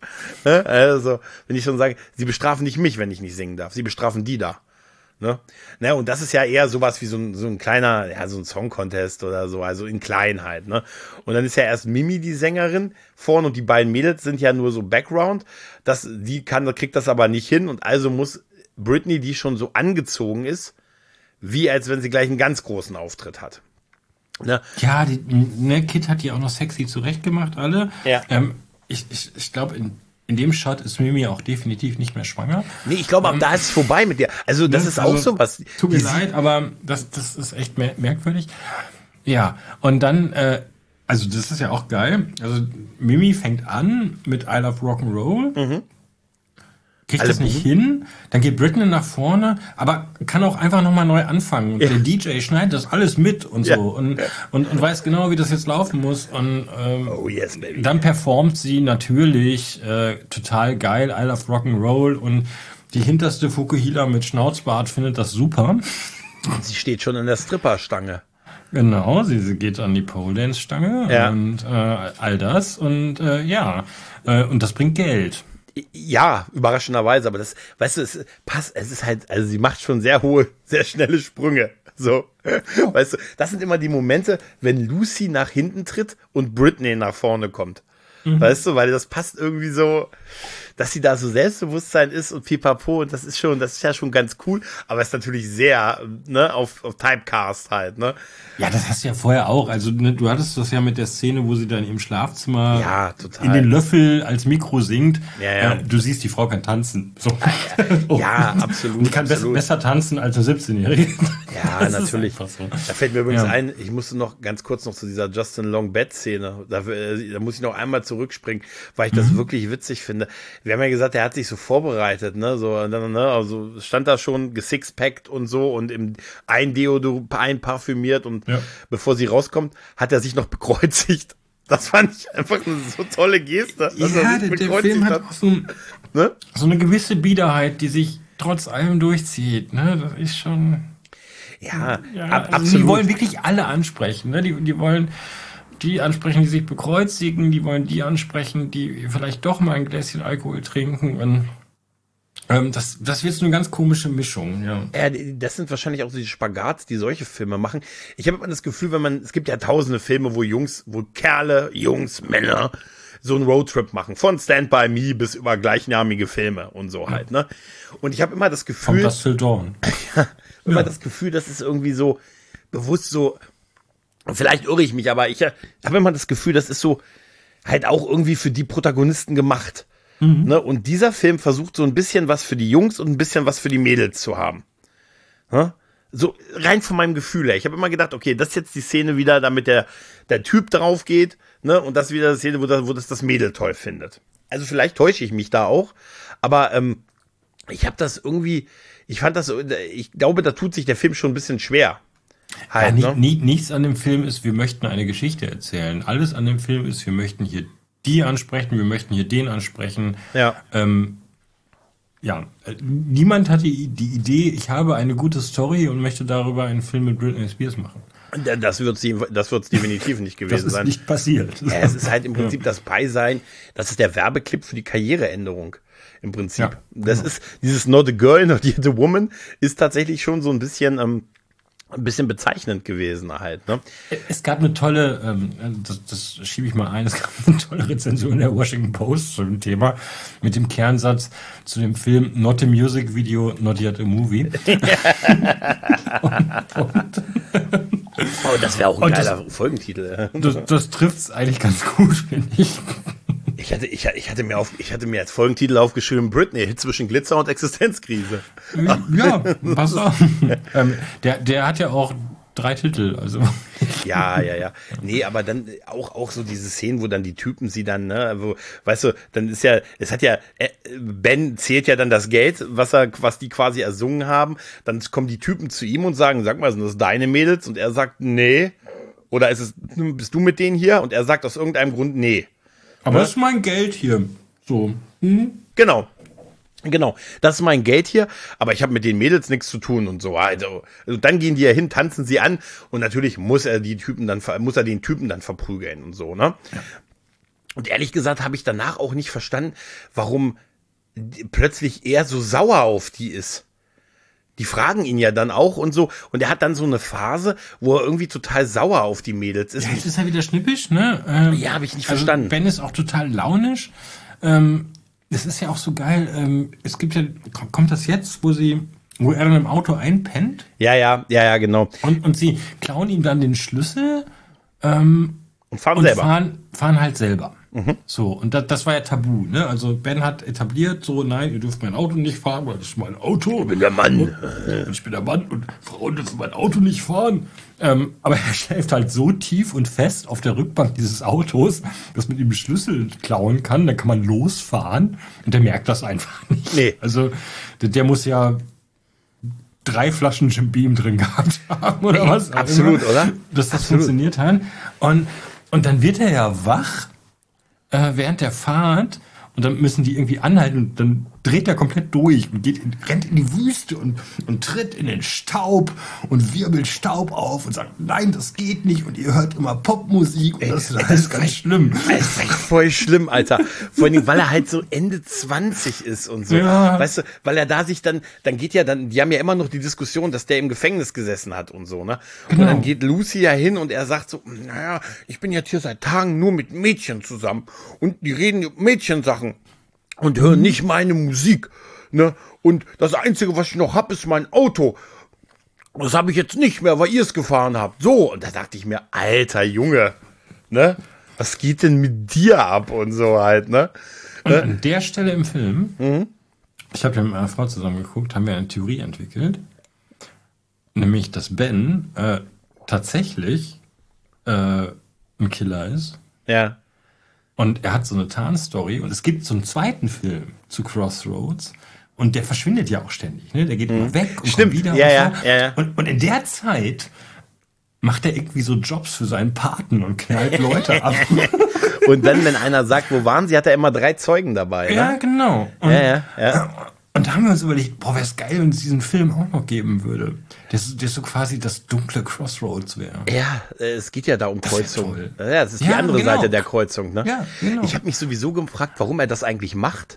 Also, wenn ich schon sage, sie bestrafen nicht mich, wenn ich nicht singen darf, sie bestrafen die da. Ne? Ne, und das ist ja eher sowas wie so ein, so ein kleiner, ja, so ein Song-Contest oder so, also in Kleinheit, ne? Und dann ist ja erst Mimi die Sängerin vorne und die beiden Mädels sind ja nur so Background. Das, die kann, kriegt das aber nicht hin und also muss Britney, die schon so angezogen ist, wie als wenn sie gleich einen ganz großen Auftritt hat. Ne? Ja, die, ne, Kid hat die auch noch sexy zurechtgemacht, alle. Ja. Ähm, ich ich, ich glaube, in In dem Shot ist Mimi auch definitiv nicht mehr schwanger. Nee, ich glaube, ab ähm, da ist es vorbei mit dir. Also, das, das ist also, auch sowas. Tut mir leid, aber das, das ist echt mer- merkwürdig. Ja, und dann, äh, also das ist ja auch geil. Also, Mimi fängt an mit I Love Rock'n'Roll. Mhm. Kriegt das nicht hin, dann geht Britney nach vorne, aber kann auch einfach nochmal neu anfangen. Und ja. der D J schneidet das alles mit und so ja. und, und, und weiß genau, wie das jetzt laufen muss. Und ähm, oh yes, baby. Dann performt sie natürlich äh, total geil, I Love Rock'n'Roll und die hinterste Fukuhila mit Schnauzbart findet das super. Und sie steht schon in der Stripperstange. Genau, sie, sie geht an die Pole-Dance-Stange ja. und äh, all das und äh, ja, äh, und das bringt Geld. Ja, überraschenderweise, aber das, weißt du, es passt, es ist halt, also sie macht schon sehr hohe, sehr schnelle Sprünge, so, weißt du, das sind immer die Momente, wenn Lucy nach hinten tritt und Britney nach vorne kommt, mhm. weißt du, weil das passt irgendwie so, dass sie da so Selbstbewusstsein ist und pipapo und das ist schon, das ist ja schon ganz cool, aber es ist natürlich sehr, ne, auf, auf Typecast halt, ne. Ja, das hast du ja vorher auch, also ne, du hattest das ja mit der Szene, wo sie dann im Schlafzimmer ja, total. in den Löffel als Mikro singt. Ja, ja. Äh, du siehst, die Frau kann tanzen. So. Ja, ja, ja, absolut. Die kann absolut. besser, besser tanzen als eine siebzehnjährige. Ja, das natürlich. So. Da fällt mir übrigens ja. ein, ich musste noch ganz kurz noch zu dieser Justin Long Bed Szene, da, da muss ich noch einmal zurückspringen, weil ich das mhm. wirklich witzig finde. Wir haben ja gesagt, er hat sich so vorbereitet, ne, so, und dann, ne, also stand da schon gesixpackt und so und im ein Deodor, einparfümiert und ja. bevor sie rauskommt, hat er sich noch bekreuzigt. Das fand ich einfach eine so tolle Geste. Ja, der, der Film hat, hat auch so, ne? so eine gewisse Biederheit, die sich trotz allem durchzieht, ne, das ist schon, ja, ja ab, also absolut. Die wollen wirklich alle ansprechen, ne, die, die wollen die ansprechen, die sich bekreuzigen, die wollen die ansprechen, die vielleicht doch mal ein Gläschen Alkohol trinken und ähm, das, das wird so eine ganz komische Mischung, ja. Ja, das sind wahrscheinlich auch so die Spagats, die solche Filme machen. Ich habe immer das Gefühl, wenn man, es gibt ja tausende Filme, wo Jungs, wo Kerle, Jungs, Männer so einen Roadtrip machen, von Stand By Me bis über gleichnamige Filme und so halt, ne? Und ich habe immer das Gefühl, From Dusk Till Dawn. ja, immer ja. das Gefühl, das ist irgendwie so bewusst so, vielleicht irre ich mich, aber ich habe immer das Gefühl, das ist so halt auch irgendwie für die Protagonisten gemacht. Mhm. Ne? Und dieser Film versucht so ein bisschen was für die Jungs und ein bisschen was für die Mädels zu haben. Ne? So rein von meinem Gefühl her. Ich habe immer gedacht, okay, das ist jetzt die Szene wieder, damit der, der Typ drauf geht, ne? Und das ist wieder die Szene, wo das, wo das das Mädel toll findet. Also vielleicht täusche ich mich da auch, aber ähm, ich habe das irgendwie, ich fand das, ich glaube, da tut sich der Film schon ein bisschen schwer. Halt, ja, ne? nie, nie, nichts an dem Film ist, wir möchten eine Geschichte erzählen. Alles an dem Film ist, wir möchten hier die ansprechen, wir möchten hier den ansprechen. Ja. Ähm, ja, niemand hatte die Idee, ich habe eine gute Story und möchte darüber einen Film mit Britney Spears machen. Das wird es das wird's definitiv nicht gewesen sein. Das ist sein. nicht passiert. Ja, es ist halt im Prinzip ja. das Beisein, das ist der Werbeclip für die Karriereänderung. Im Prinzip. Ja, das genau. ist, dieses Not a Girl, not yet a Woman, ist tatsächlich schon so ein bisschen, ähm, ein bisschen bezeichnend gewesen halt, ne? Es gab eine tolle, ähm, das, das schiebe ich mal ein, es gab eine tolle Rezension der Washington Post zu dem Thema mit dem Kernsatz zu dem Film Not a Music Video, not yet a Movie. und, und, oh, das wäre auch ein geiler das, Folgentitel. Das, das trifft es eigentlich ganz gut, finde ich. Ich hatte, ich, ich, hatte mir auf, ich hatte mir als Folgentitel aufgeschrieben, Britney, Hit zwischen Glitzer und Existenzkrise. Ja, pass auf. ähm, der, der hat ja auch drei Titel, also. Ja, ja, ja. Nee, aber dann auch, auch so diese Szenen, wo dann die Typen sie dann, ne, wo, weißt du, dann ist ja, es hat ja, Ben zählt ja dann das Geld, was er, was die quasi ersungen haben. Dann kommen die Typen zu ihm und sagen, sag mal, sind das deine Mädels? Und er sagt, nee. Oder ist es, bist du mit denen hier? Und er sagt aus irgendeinem Grund, nee. Aber das ist mein Geld hier. So. Hm? Genau. Genau. Das ist mein Geld hier, aber ich habe mit den Mädels nichts zu tun und so. Also, also dann gehen die ja hin, tanzen sie an und natürlich muss er die Typen dann, muss er den Typen dann verprügeln und so, ne? Ja. Und ehrlich gesagt habe ich danach auch nicht verstanden, warum plötzlich er so sauer auf die ist. Die fragen ihn ja dann auch und so. Und er hat dann so eine Phase, wo er irgendwie total sauer auf die Mädels ist. Ja, jetzt ist er wieder schnippisch, ne? Ähm, ja, habe ich nicht also verstanden. Ben ist auch total launisch. Ähm, das ist ja auch so geil. Ähm, es gibt ja, kommt das jetzt, wo sie, wo er dann im Auto einpennt? Ja, ja, ja, ja, genau. Und, und sie klauen ihm dann den Schlüssel ähm, und fahren und selber. Fahren, fahren halt selber. Mhm. So, und das, das war ja tabu, ne? Also Ben hat etabliert, so, nein, ihr dürft mein Auto nicht fahren, weil das ist mein Auto. Ich bin der Mann. Und, und ich bin der Mann und Frauen dürfen mein Auto nicht fahren. Ähm, aber er schläft halt so tief und fest auf der Rückbank dieses Autos, dass man ihm den Schlüssel klauen kann, dann kann man losfahren und der merkt das einfach nicht. Nee. Also der, der muss ja drei Flaschen Jim Beam drin gehabt haben oder was. Absolut, immer, oder? Dass das Absolut. funktioniert hat. Und, und dann wird er ja wach äh, während der Fahrt und dann müssen die irgendwie anhalten und dann dreht er komplett durch und geht in, rennt in die Wüste und, und tritt in den Staub und wirbelt Staub auf und sagt, nein, das geht nicht und ihr hört immer Popmusik und das, das ist ganz schlimm. Das ist echt voll schlimm, Alter. Vor allem, weil er halt so Ende zwanzig ist und so. Ja. Weißt du, weil er da sich dann, dann geht ja dann, die haben ja immer noch die Diskussion, dass der im Gefängnis gesessen hat und so, ne? Genau. Und dann geht Lucy ja hin und er sagt so, naja, ich bin jetzt hier seit Tagen nur mit Mädchen zusammen und die reden Mädchensachen und hören nicht meine Musik, ne? Und das Einzige, was ich noch hab, ist mein Auto. Das habe ich jetzt nicht mehr, weil ihr es gefahren habt. So, und da dachte ich mir, alter Junge, ne? Was geht denn mit dir ab und so halt, ne? Und an der Stelle im Film, mhm. ich habe ja mit meiner Frau zusammen geguckt, haben wir eine Theorie entwickelt, nämlich, dass Ben äh, tatsächlich äh, ein Killer ist. Ja. Und er hat so eine Tarnstory und es gibt so einen zweiten Film zu Crossroads und der verschwindet ja auch ständig, ne? Der geht immer weg und Stimmt. kommt wieder Ja, und so. ja, ja, ja. Und, und in der Zeit macht er irgendwie so Jobs für seinen Paten und knallt Leute ab. Und dann, wenn einer sagt, wo waren sie, hat er immer drei Zeugen dabei. Ne? Ja, genau. Und, ja, ja, ja. Und da haben wir uns überlegt, boah, wäre es geil, wenn es diesen Film auch noch geben würde. Das, das so quasi das dunkle Crossroads wäre. Ja, es geht ja da um Das Kreuzung. wär toll. Ja, das ist die Ja, andere genau. Seite der Kreuzung. Ne? Ja, genau. Ich habe mich sowieso gefragt, warum er das eigentlich macht.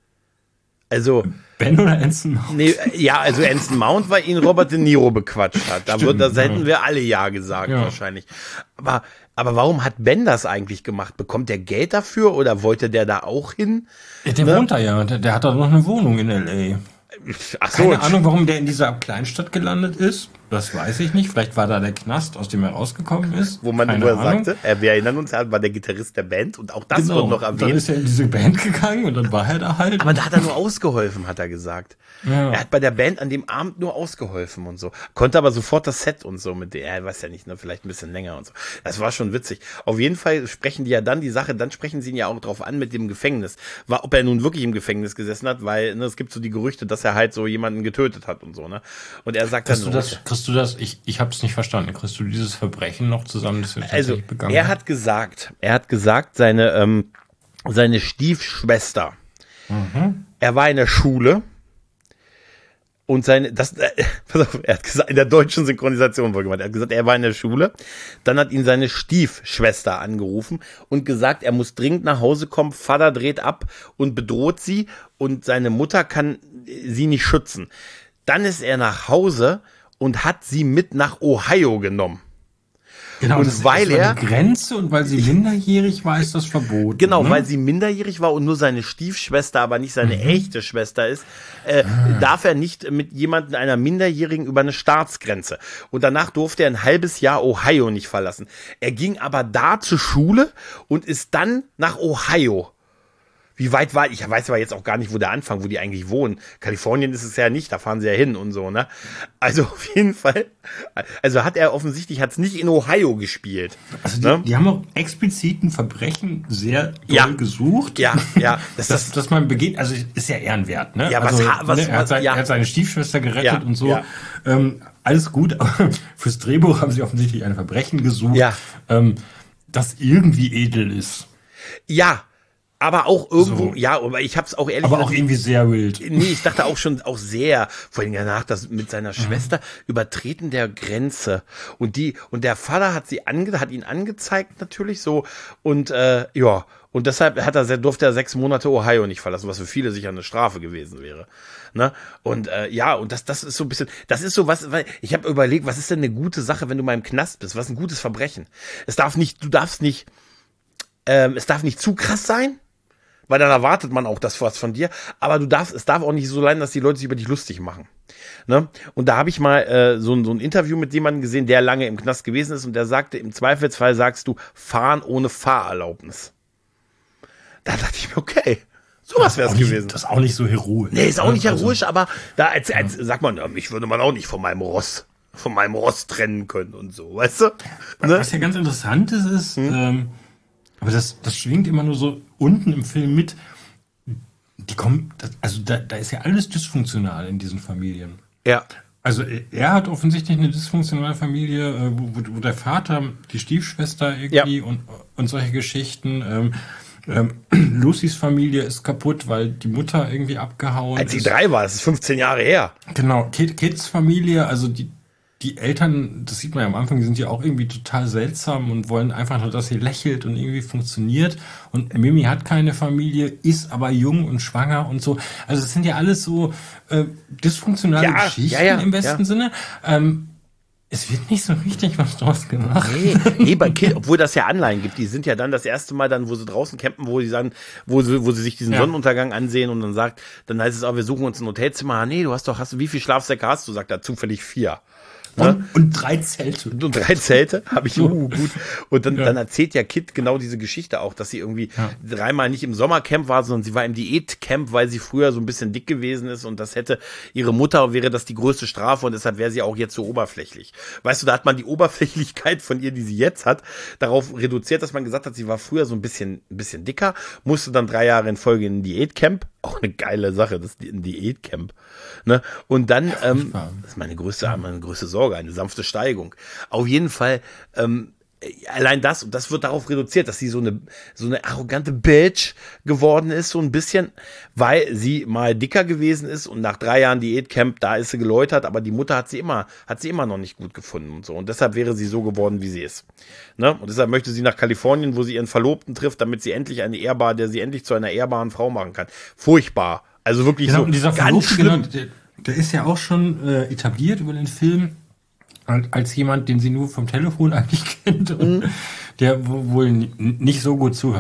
Also Ben oder Anson Mount? Nee, ja, also Anson Mount, weil ihn Robert De Niro bequatscht hat. Da, Stimmt, wird, das hätten ja. wir alle ja gesagt, Ja. wahrscheinlich. Aber, aber warum hat Ben das eigentlich gemacht? Bekommt der Geld dafür oder wollte der da auch hin? Ja, der Ne? wohnt da ja. Der, der hat da noch eine Wohnung in L A. Ach so, Keine Ahnung, warum der in dieser Kleinstadt gelandet ist. Das weiß ich nicht. Vielleicht war da der Knast, aus dem er rausgekommen ist. Wo man Keine vorher Ahnung. sagte, er, wir erinnern uns, er war der Gitarrist der Band und auch das Genau. wird noch Dann erwähnt. ist er in diese Band gegangen und dann war er da halt. Aber da hat er nur ausgeholfen, hat er gesagt. Ja. Er hat bei der Band an dem Abend nur ausgeholfen und so. Konnte aber sofort das Set und so mit der, er weiß ja nicht, ne, vielleicht ein bisschen länger und so. Das war schon witzig. Auf jeden Fall sprechen die ja dann die Sache, dann sprechen sie ihn ja auch drauf an mit dem Gefängnis. War, ob er nun wirklich im Gefängnis gesessen hat, weil ne, es gibt so die Gerüchte, dass er halt so jemanden getötet hat und so, ne? Und er sagt Kriegst dann du das, kriegst du das, ich, ich hab's nicht verstanden, kriegst du dieses Verbrechen noch zusammen, das er also tatsächlich begangen er hat gesagt, er hat gesagt, seine, ähm, seine Stiefschwester, Mhm. er war in der Schule und seine, das, äh, pass auf, er hat gesagt, in der deutschen Synchronisation wohl gemeint, er hat gesagt, er war in der Schule, dann hat ihn seine Stiefschwester angerufen und gesagt, er muss dringend nach Hause kommen, Vater dreht ab und bedroht sie und seine Mutter kann sie nicht schützen. Dann ist er nach Hause und hat sie mit nach Ohio genommen. Genau, und das, weil das war er die Grenze und weil sie minderjährig war, ist das verboten. Genau, ne? weil sie minderjährig war und nur seine Stiefschwester, aber nicht seine Mhm. echte Schwester ist, äh, Ah. darf er nicht mit jemandem, einer Minderjährigen, über eine Staatsgrenze. Und danach durfte er ein halbes Jahr Ohio nicht verlassen. Er ging aber da zur Schule und ist dann nach Ohio. Wie weit war, ich weiß aber jetzt auch gar nicht, wo der Anfang, wo die eigentlich wohnen. Kalifornien ist es ja nicht, da fahren sie ja hin und so, ne? Also auf jeden Fall, also hat er offensichtlich, hat es nicht in Ohio gespielt. Also die, ne? die haben auch explizit ein Verbrechen sehr doll Ja. gesucht. Ja, ja. Das, Das, dass, dass man begeht, also ist ja ehrenwert, ne? Ja, was also, ha- was- ne, er, hat sein, ja. er hat seine Stiefschwester gerettet Ja, und so. ja. Ähm, alles gut, aber fürs Drehbuch haben sie offensichtlich ein Verbrechen gesucht, Ja. ähm, das irgendwie edel ist. ja, aber auch irgendwo, So. ja, aber ich hab's auch ehrlich Aber gesagt- auch irgendwie sehr wild. Nee, ich dachte auch schon, auch sehr, vor allem danach, das mit seiner Schwester, Übertreten der Grenze. Und die, und der Vater hat sie ange, hat ihn angezeigt natürlich so, und, äh, ja, und deshalb hat er, durfte er sechs Monate Ohio nicht verlassen, was für viele sicher eine Strafe gewesen wäre. Ne? Und, äh, ja, und das, das ist so ein bisschen, das ist so was, weil ich habe überlegt, was ist denn eine gute Sache, wenn du mal im Knast bist? Was ist ein gutes Verbrechen? Es darf nicht, du darfst nicht, ähm, es darf nicht zu krass sein. Weil dann erwartet man auch das was von dir. Aber du darfst, es darf auch nicht so sein, dass die Leute sich über dich lustig machen. Ne? Und da habe ich mal äh, so, ein, so ein Interview mit jemandem gesehen, der lange im Knast gewesen ist. Und der sagte, im Zweifelsfall sagst du, fahren ohne Fahrerlaubnis. Da dachte ich mir, okay, sowas wäre es Auch nicht- gewesen. Das ist auch nicht so heroisch. Nee, ist auch nicht Also, heroisch, aber da als, als sagt man, ja, mich würde man auch nicht von meinem Ross, von meinem Ross trennen können und so, weißt du? Ne? Was ja ganz interessant ist, ist, ähm, aber das, das schwingt immer nur so unten im Film mit. Die kommen, das, also da, da ist ja alles dysfunktional in diesen Familien. Ja. Also er- er hat offensichtlich eine dysfunktionale Familie, äh, wo, wo- wo der Vater, die Stiefschwester irgendwie und, und solche Geschichten. Ähm, ähm, Lucys Familie ist kaputt, weil die Mutter irgendwie abgehauen Als sie ist. drei war, das ist fünfzehn Jahre her. Genau, Kid, Kids Familie, also die, die Eltern, das sieht man ja am Anfang, die sind ja auch irgendwie total seltsam und wollen einfach nur, dass sie lächelt und irgendwie funktioniert. Und Mimi hat keine Familie, ist aber jung und schwanger und so. Also es sind ja alles so äh, dysfunktionale Ja, Geschichten ja, ja, im besten ja. Sinne. Ähm, es wird nicht so richtig was draus gemacht. Nee, nee, bei Kill, obwohl das ja Anleihen gibt. Die sind ja dann das erste Mal dann, wo sie draußen campen, wo sie sagen, wo sie, wo sie sich diesen Ja. Sonnenuntergang ansehen und dann sagt, dann heißt es auch, wir suchen uns ein Hotelzimmer. Ah, nee, du hast doch, hast du, wie viel Schlafsäcke hast du? Sagt er, zufällig vier. Und, und drei Zelte. Und drei Zelte habe ich, uh, gut. Und dann, Ja. dann erzählt ja Kit genau diese Geschichte auch, dass sie irgendwie Ja. dreimal nicht im Sommercamp war, sondern sie war im Diätcamp, weil sie früher so ein bisschen dick gewesen ist und das hätte ihre Mutter, wäre das die größte Strafe und deshalb wäre sie auch jetzt so oberflächlich. Weißt du, da hat man die Oberflächlichkeit von ihr, die sie jetzt hat, darauf reduziert, dass man gesagt hat, sie war früher so ein bisschen, ein bisschen dicker, musste dann drei Jahre in Folge in ein Diätcamp. Auch eine geile Sache, das ist ein Diätcamp. Ne? Und dann, ähm, das ist meine größte, meine größte Sorge, eine sanfte Steigung. Auf jeden Fall, ähm, allein das, und das wird darauf reduziert, dass sie so eine, so eine arrogante Bitch geworden ist, so ein bisschen, weil sie mal dicker gewesen ist und nach drei Jahren Diätcamp, da ist sie geläutert, aber die Mutter hat sie immer, hat sie immer noch nicht gut gefunden und so. Und deshalb wäre sie so geworden, wie sie ist. Ne? Und deshalb möchte sie nach Kalifornien, wo sie ihren Verlobten trifft, damit sie endlich eine ehrbare, der sie endlich zu einer ehrbaren Frau machen kann. Furchtbar. Also wirklich Genau, so und dieser ganz Verlobte, schlimm. genau, der, der ist ja auch schon äh, etabliert über den Film als, als jemand, den sie nur vom Telefon eigentlich kennt und Mhm. der wo- wohl n- nicht so gut zuhört.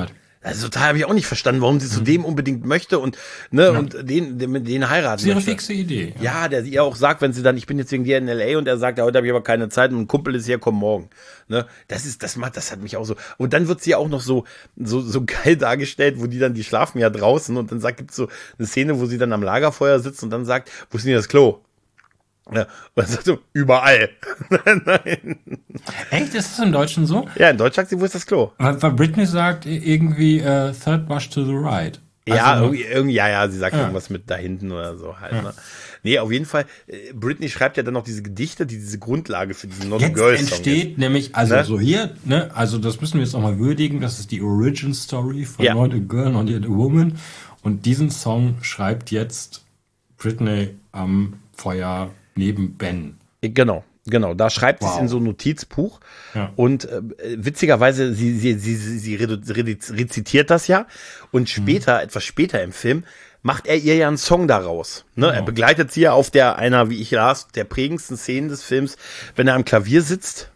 Also total habe ich auch nicht verstanden, warum sie zu dem unbedingt möchte und ne Ja. und den, den, den heiraten Das ist ihre möchte. fixe Idee. Ja, der ihr auch sagt, wenn sie dann, ich bin jetzt wegen dir in L A und er sagt, ja, heute habe ich aber keine Zeit und ein Kumpel ist hier, komm morgen. Ne? Das ist, das macht, das hat mich auch so. Und dann wird sie ja auch noch so, so, so geil dargestellt, wo die dann, die schlafen ja draußen und dann sagt, gibt's so eine Szene, wo sie dann am Lagerfeuer sitzt und dann sagt, wo ist denn das Klo? Ja, und dann sagt so, überall. Nein. Echt? Ist das im Deutschen so? Ja, in Deutsch sagt sie, wo ist das Klo? Weil, weil Britney sagt irgendwie äh, third wash to the right. Ja, Also, irgendwie, irgendwie, ja, ja, sie sagt Ja. irgendwas mit da hinten oder so halt. Ne? Nee, auf jeden Fall, äh, Britney schreibt ja dann noch diese Gedichte, die diese Grundlage für diesen Not a Jetzt Girl Song entsteht ist. nämlich, also Ne? so hier, ne, also das müssen wir jetzt nochmal würdigen, das ist die Origin Story von Ja. Not a Girl, Not Yet a Woman. Und diesen Song schreibt jetzt Britney am Feuer neben Ben. Genau, genau. Da schreibt sie es Wow. in so ein Notizbuch. Ja. Und äh, witzigerweise, sie, sie, sie, sie, sie redu- redu- rezitiert das ja. Und später, etwas später im Film, macht er ihr ja einen Song daraus. Ne? Er begleitet sie ja auf der, einer, wie ich las, der prägendsten Szenen des Films, wenn er am Klavier sitzt.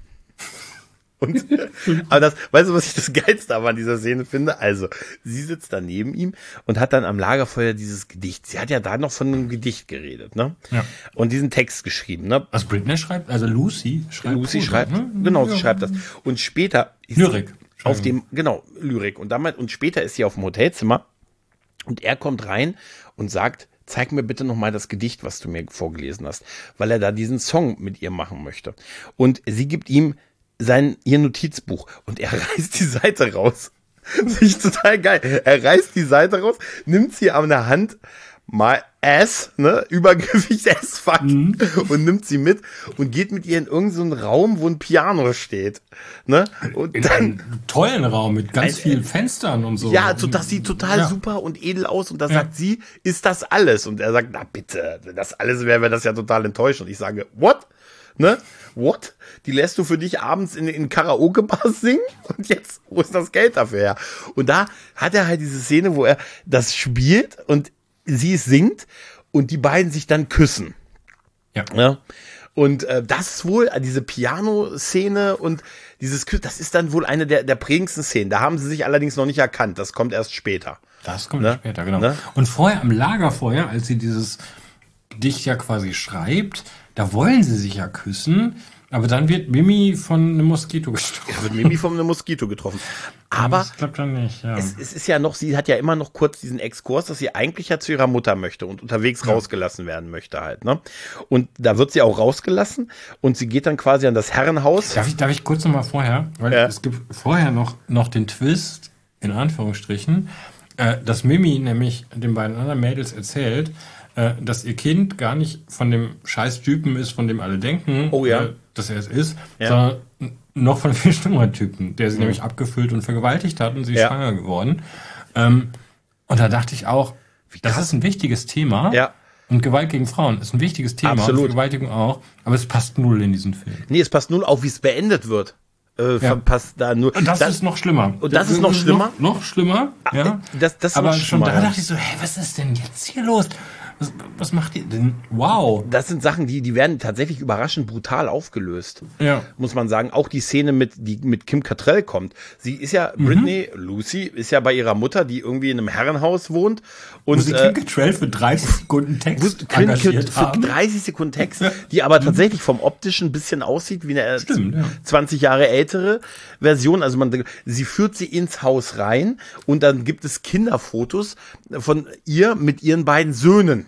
Und, aber das, weißt du, was ich das Geilste aber an dieser Szene finde? Also, sie sitzt da neben ihm und hat dann am Lagerfeuer dieses Gedicht. Sie hat ja da noch von einem Gedicht geredet, ne? Ja. Und diesen Text geschrieben, ne? Was Britney schreibt, also Lucy schreibt. Lucy Prosa, schreibt, ne? genau, sie Ja. schreibt das. Und später ist Lyrik. sie auf dem, genau, Lyrik. Und damit, und später ist sie auf dem Hotelzimmer und er kommt rein und sagt, zeig mir bitte nochmal das Gedicht, was du mir vorgelesen hast, weil er da diesen Song mit ihr machen möchte. Und sie gibt ihm sein, ihr Notizbuch und er reißt die Seite raus. Das finde ich total geil. Er reißt die Seite raus, nimmt sie an der Hand, mal Ass, ne, Übergewicht as fuck, Mhm. und nimmt sie mit und geht mit ihr in irgendeinen Raum, wo ein Piano steht, ne, und In dann, einem tollen Raum mit ganz Ein- vielen Fenstern und so. ja, so, das sieht total Ja. super und edel aus und da Ja. sagt sie, ist das alles? Und er sagt, na bitte, wenn das alles wäre, wäre das ja total enttäuschend. Und ich sage, what? Ne? What? Die lässt du für dich abends in, in Karaoke-Bars singen? Und jetzt, wo ist das Geld dafür her? Und da hat er halt diese Szene, wo er das spielt und sie es singt und die beiden sich dann küssen. Ja. Ja. Und äh, das ist wohl, äh, diese Piano-Szene und dieses Küssen, das ist dann wohl eine der, der prägendsten Szenen. Da haben sie sich allerdings noch nicht erkannt. Das kommt erst später. Das kommt Ne? später, genau. Ne? Und vorher am Lagerfeuer, als sie dieses Gedicht ja quasi schreibt, da wollen sie sich ja küssen, aber dann wird Mimi von einem Moskito gestochen. Da wird Mimi von einem Moskito getroffen. Aber Das klappt dann nicht, ja. es, es ist ja noch, sie hat ja immer noch kurz diesen Exkurs, dass sie eigentlich ja zu ihrer Mutter möchte und unterwegs rausgelassen werden möchte halt, ne? Und da wird sie auch rausgelassen und sie geht dann quasi an das Herrenhaus. Darf ich, darf ich kurz noch mal vorher, weil Ja. es gibt vorher noch, noch den Twist, in Anführungsstrichen, äh, dass Mimi nämlich den beiden anderen Mädels erzählt, äh, dass ihr Kind gar nicht von dem scheiß Typen ist, von dem alle denken, Oh ja. äh, dass er es ist, Ja. sondern n- noch von viel schlimmeren Typen, der sie nämlich abgefüllt und vergewaltigt hat und sie ist Ja. schwanger geworden. Ähm, und da dachte ich auch, das krass. ist ein wichtiges Thema. Ja. Und Gewalt gegen Frauen ist ein wichtiges Thema. Absolut. Und Vergewaltigung auch. Aber es passt null in diesen Film. Nee, es passt nur auf, wie es beendet wird. Äh, Ja. passt da nur. Und das, dann- ist noch schlimmer. Und das ist noch schlimmer? Noch, noch schlimmer, ja. das- das ist Aber noch schon schlimmer, da ja. dachte ich so, hey, was ist denn jetzt hier los? Was, was macht ihr denn? Wow. Das sind Sachen, die, die werden tatsächlich überraschend brutal aufgelöst. Ja. Muss man sagen. Auch die Szene mit, die mit Kim Cattrall kommt. Sie ist ja, Mhm. Britney, Lucy, ist ja bei ihrer Mutter, die irgendwie in einem Herrenhaus wohnt. Und, Muss ich äh, Kim Cattrall für dreißig Sekunden Text Kim- engagiert für haben? dreißig Sekunden Text, die aber tatsächlich vom optischen ein bisschen aussieht wie eine Stimmt, ja. zwanzig Jahre ältere Version. Also man, sie führt sie ins Haus rein und dann gibt es Kinderfotos von ihr mit ihren beiden Söhnen,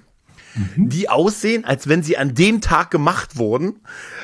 die aussehen, als wenn sie an dem Tag gemacht wurden,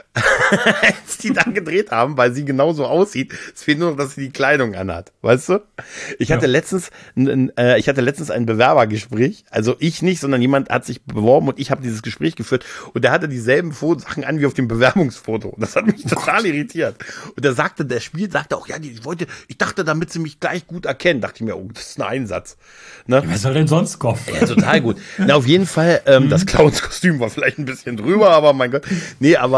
als die dann gedreht haben, weil sie genauso aussieht. Es fehlt nur noch, dass sie die Kleidung anhat, weißt du? Ich hatte Ja. letztens, ein, ein, äh, ich hatte letztens ein Bewerbergespräch, also ich nicht, sondern jemand hat sich beworben und ich habe dieses Gespräch geführt und der hatte dieselben Foto- Sachen an wie auf dem Bewerbungsfoto. Das hat mich total irritiert. Und der sagte, der Spiel sagte auch, ja, die, ich wollte, ich dachte, damit sie mich gleich gut erkennen, dachte ich mir, oh, das ist ein Einsatz. Ne? Wer soll denn sonst kommen? Ja, total gut. Na, auf jeden Fall, ähm, das Clownskostüm war vielleicht ein bisschen drüber, aber mein Gott. Nee, aber, aber es sieht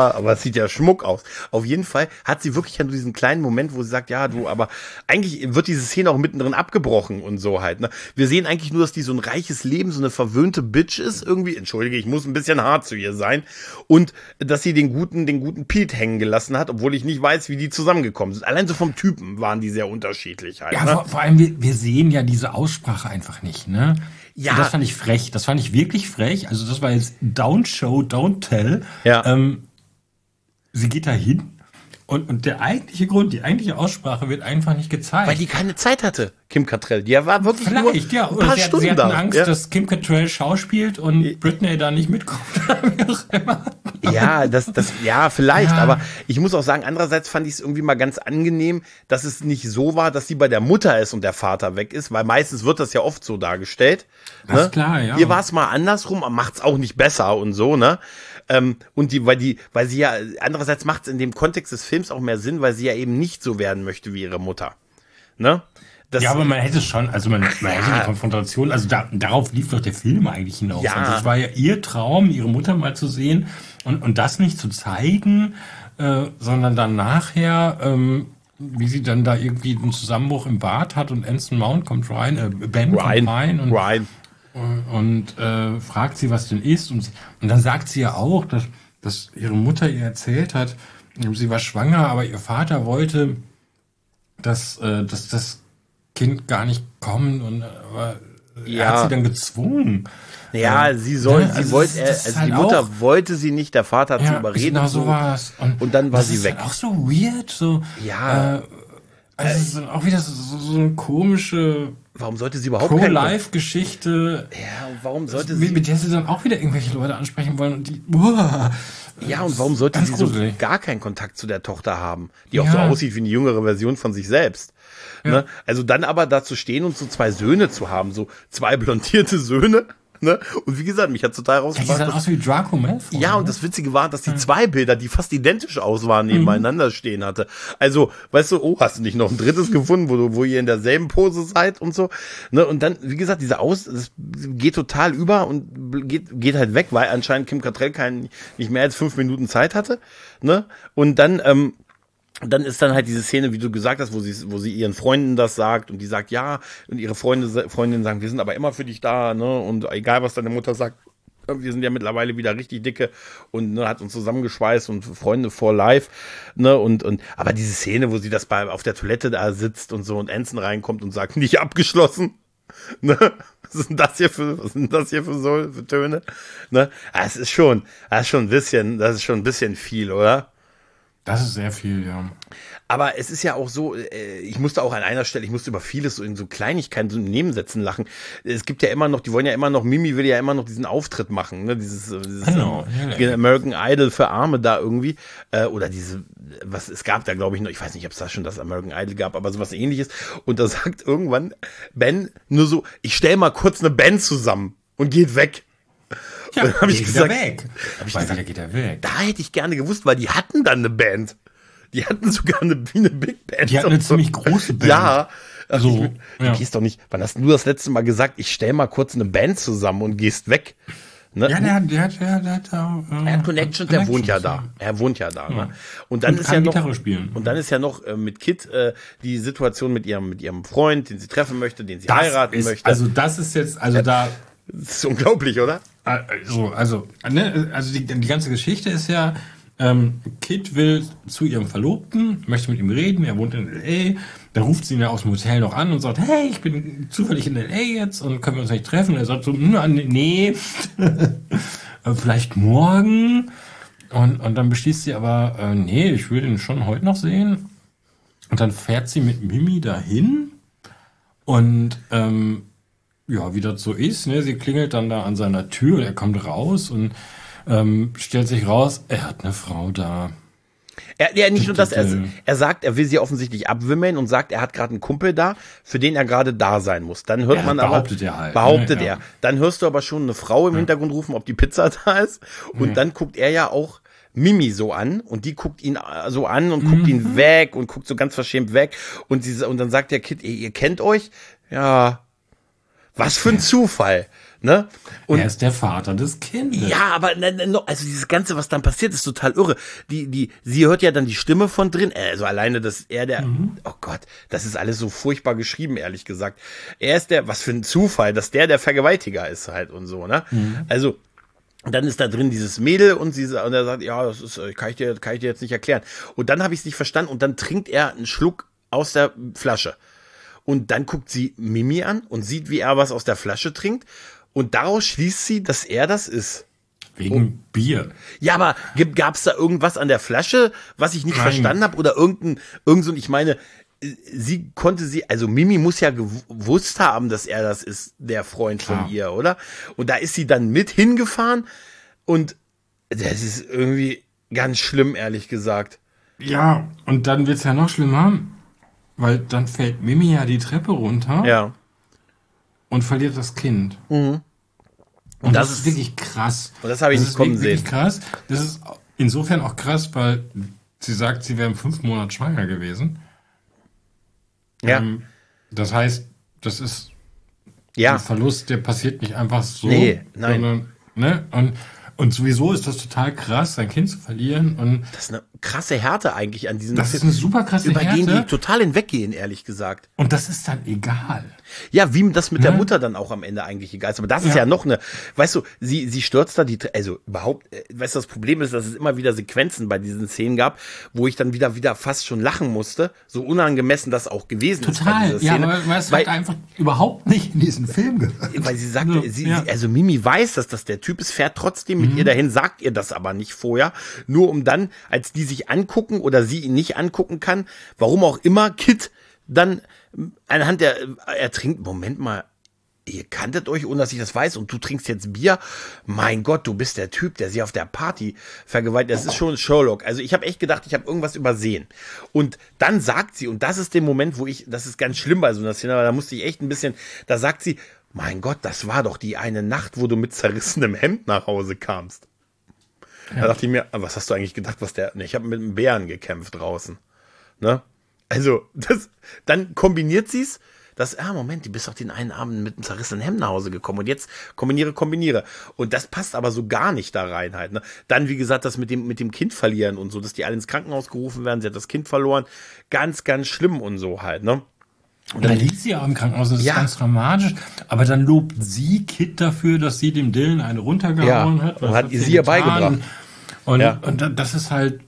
sieht ja Schmuck aus. Auf jeden Fall hat sie wirklich ja nur diesen kleinen Moment, wo sie sagt, ja, du, aber eigentlich wird diese Szene auch mittendrin abgebrochen und so halt, ne? Wir sehen eigentlich nur, dass die so ein reiches Leben, so eine verwöhnte Bitch ist irgendwie. Entschuldige, ich muss ein bisschen hart zu ihr sein. Und dass sie den guten, den guten Pete hängen gelassen hat, obwohl ich nicht weiß, wie die zusammengekommen sind. Allein so vom Typen waren die sehr unterschiedlich halt. Ja, ne? vor, vor allem, wir, wir sehen ja diese Aussprache einfach nicht, ne? Ja. Und das fand ich frech. Das fand ich wirklich frech. Also das war jetzt Don't Show, Don't Tell. Ja. Ähm, sie geht da hin und, und der eigentliche Grund, die eigentliche Aussprache wird einfach nicht gezeigt. Weil die keine Zeit hatte, Kim Cattrall. Die war wirklich nur Vielleicht, ja. ein Oder paar sie, Stunden sie hatten da. Angst, ja. dass Kim Cattrall schauspielt und Britney da nicht mitkommt. Wie auch immer. Ja, das, das, ja, vielleicht, Ja. aber ich muss auch sagen, andererseits fand ich es irgendwie mal ganz angenehm, dass es nicht so war, dass sie bei der Mutter ist und der Vater weg ist, weil meistens wird das ja oft so dargestellt. Das ne? ist klar, ja. Hier war es mal andersrum, macht's auch nicht besser und so, ne? Ähm, und die, weil die, weil sie ja, andererseits macht es in dem Kontext des Films auch mehr Sinn, weil sie ja eben nicht so werden möchte wie ihre Mutter. Ne? Das, Ja, aber man hätte schon, also man, man hätte Ja. die Konfrontation, also da, darauf lief doch der Film eigentlich hinaus. Ja. Also es war ja ihr Traum, ihre Mutter mal zu sehen und, und das nicht zu zeigen, äh, sondern dann nachher, ähm, wie sie dann da irgendwie einen Zusammenbruch im Bad hat und Anson Mount kommt rein, äh, Ben Ryan, kommt rein und, Ryan. und, und äh, fragt sie, was denn ist. Und, sie, und dann sagt sie ja auch, dass, dass ihre Mutter ihr erzählt hat, sie war schwanger, aber ihr Vater wollte, dass, äh, dass das Kind gar nicht kommt und aber Ja. er hat sie dann gezwungen. Ja, Ähm, sie soll, ne, sie also wollte, das- das ist also halt die Mutter auch- wollte sie nicht, der Vater hat sie Ja, überredet. genau so. so war's. Und dann war das sie ist weg. Halt auch so weird, so. Ja. Äh, also es ist dann auch wieder so, so eine komische Warum sollte sie überhaupt keinen- Pro-Life-Geschichte, Ja, und warum sollte mit, sie, mit der sie dann auch wieder irgendwelche Leute ansprechen wollen und die. Uah, ja, und warum sollte ganz sie so gruselig. gar keinen Kontakt zu der Tochter haben, die auch Ja. so aussieht wie eine jüngere Version von sich selbst? Ne? Also dann aber da zu stehen und so zwei Söhne zu haben, so zwei blondierte Söhne, ne? Und wie gesagt, mich hat total Ja, die rausgebracht. sahen dass- aus wie Draco Malfoy. Ja, und ne? das Witzige war, dass die zwei Bilder, die fast identisch aus waren, nebeneinander stehen hatte. Also, weißt du, oh, hast du nicht noch ein drittes gefunden, wo du, wo ihr in derselben Pose seid und so. Ne, und dann, wie gesagt, diese Aus, das geht total über und geht, geht halt weg, weil anscheinend Kim Cattrall kein, nicht mehr als fünf Minuten Zeit hatte. Ne? Und dann, ähm, dann ist dann halt diese Szene, wie du gesagt hast, wo sie, wo sie ihren Freunden das sagt und die sagt ja und ihre Freunde, Freundinnen sagen, wir sind aber immer für dich da, ne? Und egal was deine Mutter sagt, wir sind ja mittlerweile wieder richtig dicke und ne, hat uns zusammengeschweißt und Freunde for life, ne? Und und aber diese Szene, wo sie das bei auf der Toilette da sitzt und so und Anson reinkommt und sagt, nicht abgeschlossen. Ne? Was ist denn das hier für, was sind das hier für so für Töne? Ne? Das ist schon, das ist schon ein bisschen, das ist schon ein bisschen viel, oder? Das ist sehr viel, ja. Aber es ist ja auch so, äh, ich musste auch an einer Stelle, ich musste über vieles so in so Kleinigkeiten, so in Nebensätzen lachen. Es gibt ja immer noch, die wollen ja immer noch, Mimi will ja immer noch diesen Auftritt machen, ne? Dieses, äh, dieses Genau, äh, ja. American Idol für Arme da irgendwie. Äh, oder diese, was, es gab da glaube ich noch, ich weiß nicht, ob es da schon das American Idol gab, aber sowas ähnliches. Und da sagt irgendwann Ben nur so, ich stell mal kurz eine Band zusammen und geht weg. Ja, dann hab ich geht gesagt- er weg. Hab ich Weil gesagt, wieder geht er weg. Da hätte ich gerne gewusst, weil die hatten dann eine Band. Die hatten sogar eine, wie eine Big Band. Die hatten eine ziemlich große Band. Ja. Also, So, ich, du ja. gehst doch nicht, wann hast du das letzte Mal gesagt, ich stell mal kurz eine Band zusammen und gehst weg? Ne? Ja, der hat, der hat, der hat, der hat, äh, er hat Connections, der wohnt ja da. Connections, Er wohnt ja da. Ne? Und dann Und ist kann ja noch, Gitarre spielen. und dann ist ja noch äh, mit Kit äh, die Situation mit ihrem, mit ihrem Freund, den sie treffen möchte, den sie Das heiraten ist, möchte. Also das ist jetzt, also da, das ist unglaublich, oder? also, also, ne, also die, die ganze Geschichte ist ja, ähm, Kit will zu ihrem Verlobten, möchte mit ihm reden, er wohnt in L A, dann ruft sie ihn ja aus dem Hotel noch an und sagt, hey, ich bin zufällig in L A jetzt und können wir uns nicht treffen? Und er sagt so, "Na, nee, äh, vielleicht morgen. Und, und dann beschließt sie aber, äh, nee, ich will ihn schon heute noch sehen. Und dann fährt sie mit Mimi dahin und ähm, ja, wie das so ist, ne, sie klingelt dann da an seiner Tür und er kommt raus und ähm, stellt sich raus, er hat eine Frau da. Er, ja, nicht nur das, er, Titel. er sagt, er will sie offensichtlich abwimmeln und sagt, er hat gerade einen Kumpel da, für den er gerade da sein muss. Dann hört Ja, man aber, behauptet er halt, behauptet ne, ja. er. Dann hörst du aber schon eine Frau im Hintergrund rufen, ob die Pizza da ist. Und Ja. dann guckt er ja auch Mimi so an und die guckt ihn so an und guckt Mhm. ihn weg und guckt so ganz verschämt weg. Und, sie, und dann sagt der Kid, ihr, ihr kennt euch? Ja. Was für ein Zufall. Ne? Und er ist der Vater des Kindes. ja, aber ne, ne, also dieses Ganze, was dann passiert, ist total irre. Die, die, sie hört ja dann die Stimme von drin. Also alleine, dass er der, mhm. oh Gott, das ist alles so furchtbar geschrieben, ehrlich gesagt. Er ist der, was für ein Zufall, dass der der Vergewaltiger ist halt und so, ne? Mhm. Also dann ist da drin dieses Mädel und sie und er sagt, ja, das ist, kann ich dir, kann ich dir jetzt nicht erklären. Und dann habe ich es nicht verstanden und dann trinkt er einen Schluck aus der Flasche. Und dann guckt sie Mimi an und sieht, wie er was aus der Flasche trinkt. Und daraus schließt sie, dass er das ist. Wegen oh. Bier. Ja, aber gab es da irgendwas an der Flasche, was ich nicht Nein. verstanden habe? Oder irgendein, irgend so, ich meine, sie konnte sie, also Mimi muss ja gewusst haben, dass er das ist, der Freund Klar. von ihr, oder? Und da ist sie dann mit hingefahren und das ist irgendwie ganz schlimm, ehrlich gesagt. Ja, und dann wird's ja noch schlimmer, weil dann fällt Mimi ja die Treppe runter. Ja. Und verliert das Kind. Mhm. Und, und das, das ist wirklich krass. Und das habe ich das nicht kommen sehen. Das ist wirklich krass. Das ist insofern auch krass, weil sie sagt, sie wäre fünf Monate schwanger gewesen. Ja. Ähm, das heißt, das ist ja. ein Verlust, der passiert nicht einfach so. Nee, nein. Sondern, ne? Und, und sowieso ist das total krass, sein Kind zu verlieren. Und das ist eine krasse Härte eigentlich an diesem Das ist eine super krasse Übergehen, Härte. die total hinweggehen, ehrlich gesagt. Und das ist dann egal. Ja, wie das mit ja. der Mutter dann auch am Ende eigentlich egal ist. Aber das ist ja, ja noch eine, weißt du, sie, sie stürzt da die, also überhaupt, weißt du, das Problem ist, dass es immer wieder Sequenzen bei diesen Szenen gab, wo ich dann wieder, wieder fast schon lachen musste. So unangemessen das auch gewesen Total. ist bei dieser Szene. Ja, aber es hat einfach überhaupt nicht in diesen Film gehört. Weil sie sagt, also, sie, ja. also Mimi weiß, dass das der Typ ist, fährt trotzdem mit mhm. ihr dahin, sagt ihr das aber nicht vorher, nur um dann, als die sich angucken oder sie ihn nicht angucken kann, warum auch immer, Kit dann anhand der, er trinkt, Moment mal, ihr kanntet euch, ohne dass ich das weiß, und du trinkst jetzt Bier? Mein Gott, du bist der Typ, der sie auf der Party vergewaltigt. Das ist schon Sherlock. Also ich habe echt gedacht, ich habe irgendwas übersehen. Und dann sagt sie, und das ist der Moment, wo ich, das ist ganz schlimm bei so einer Szene, aber da musste ich echt ein bisschen, da sagt sie, mein Gott, das war doch die eine Nacht, wo du mit zerrissenem Hemd nach Hause kamst. Ja. Da dachte ich mir, was hast du eigentlich gedacht, was der, ne, ich habe mit einem Bären gekämpft draußen. Ne? Also, das, dann kombiniert sie es, dass, ah, Moment, du bist doch den einen Abend mit einem zerrissenen Hemd nach Hause gekommen und jetzt kombiniere, kombiniere. Und das passt aber so gar nicht da rein halt, ne? Dann, wie gesagt, das mit dem, mit dem Kind verlieren und so, dass die alle ins Krankenhaus gerufen werden, sie hat das Kind verloren. Ganz, ganz schlimm und so halt, ne? Und dann liegt sie ja auch im Krankenhaus, das ja. ist ganz dramatisch. Aber dann lobt sie Kit dafür, dass sie dem Dylan eine runtergehauen ja. hat. Und hat sie ihr beigebracht. Und, ja. und das ist halt,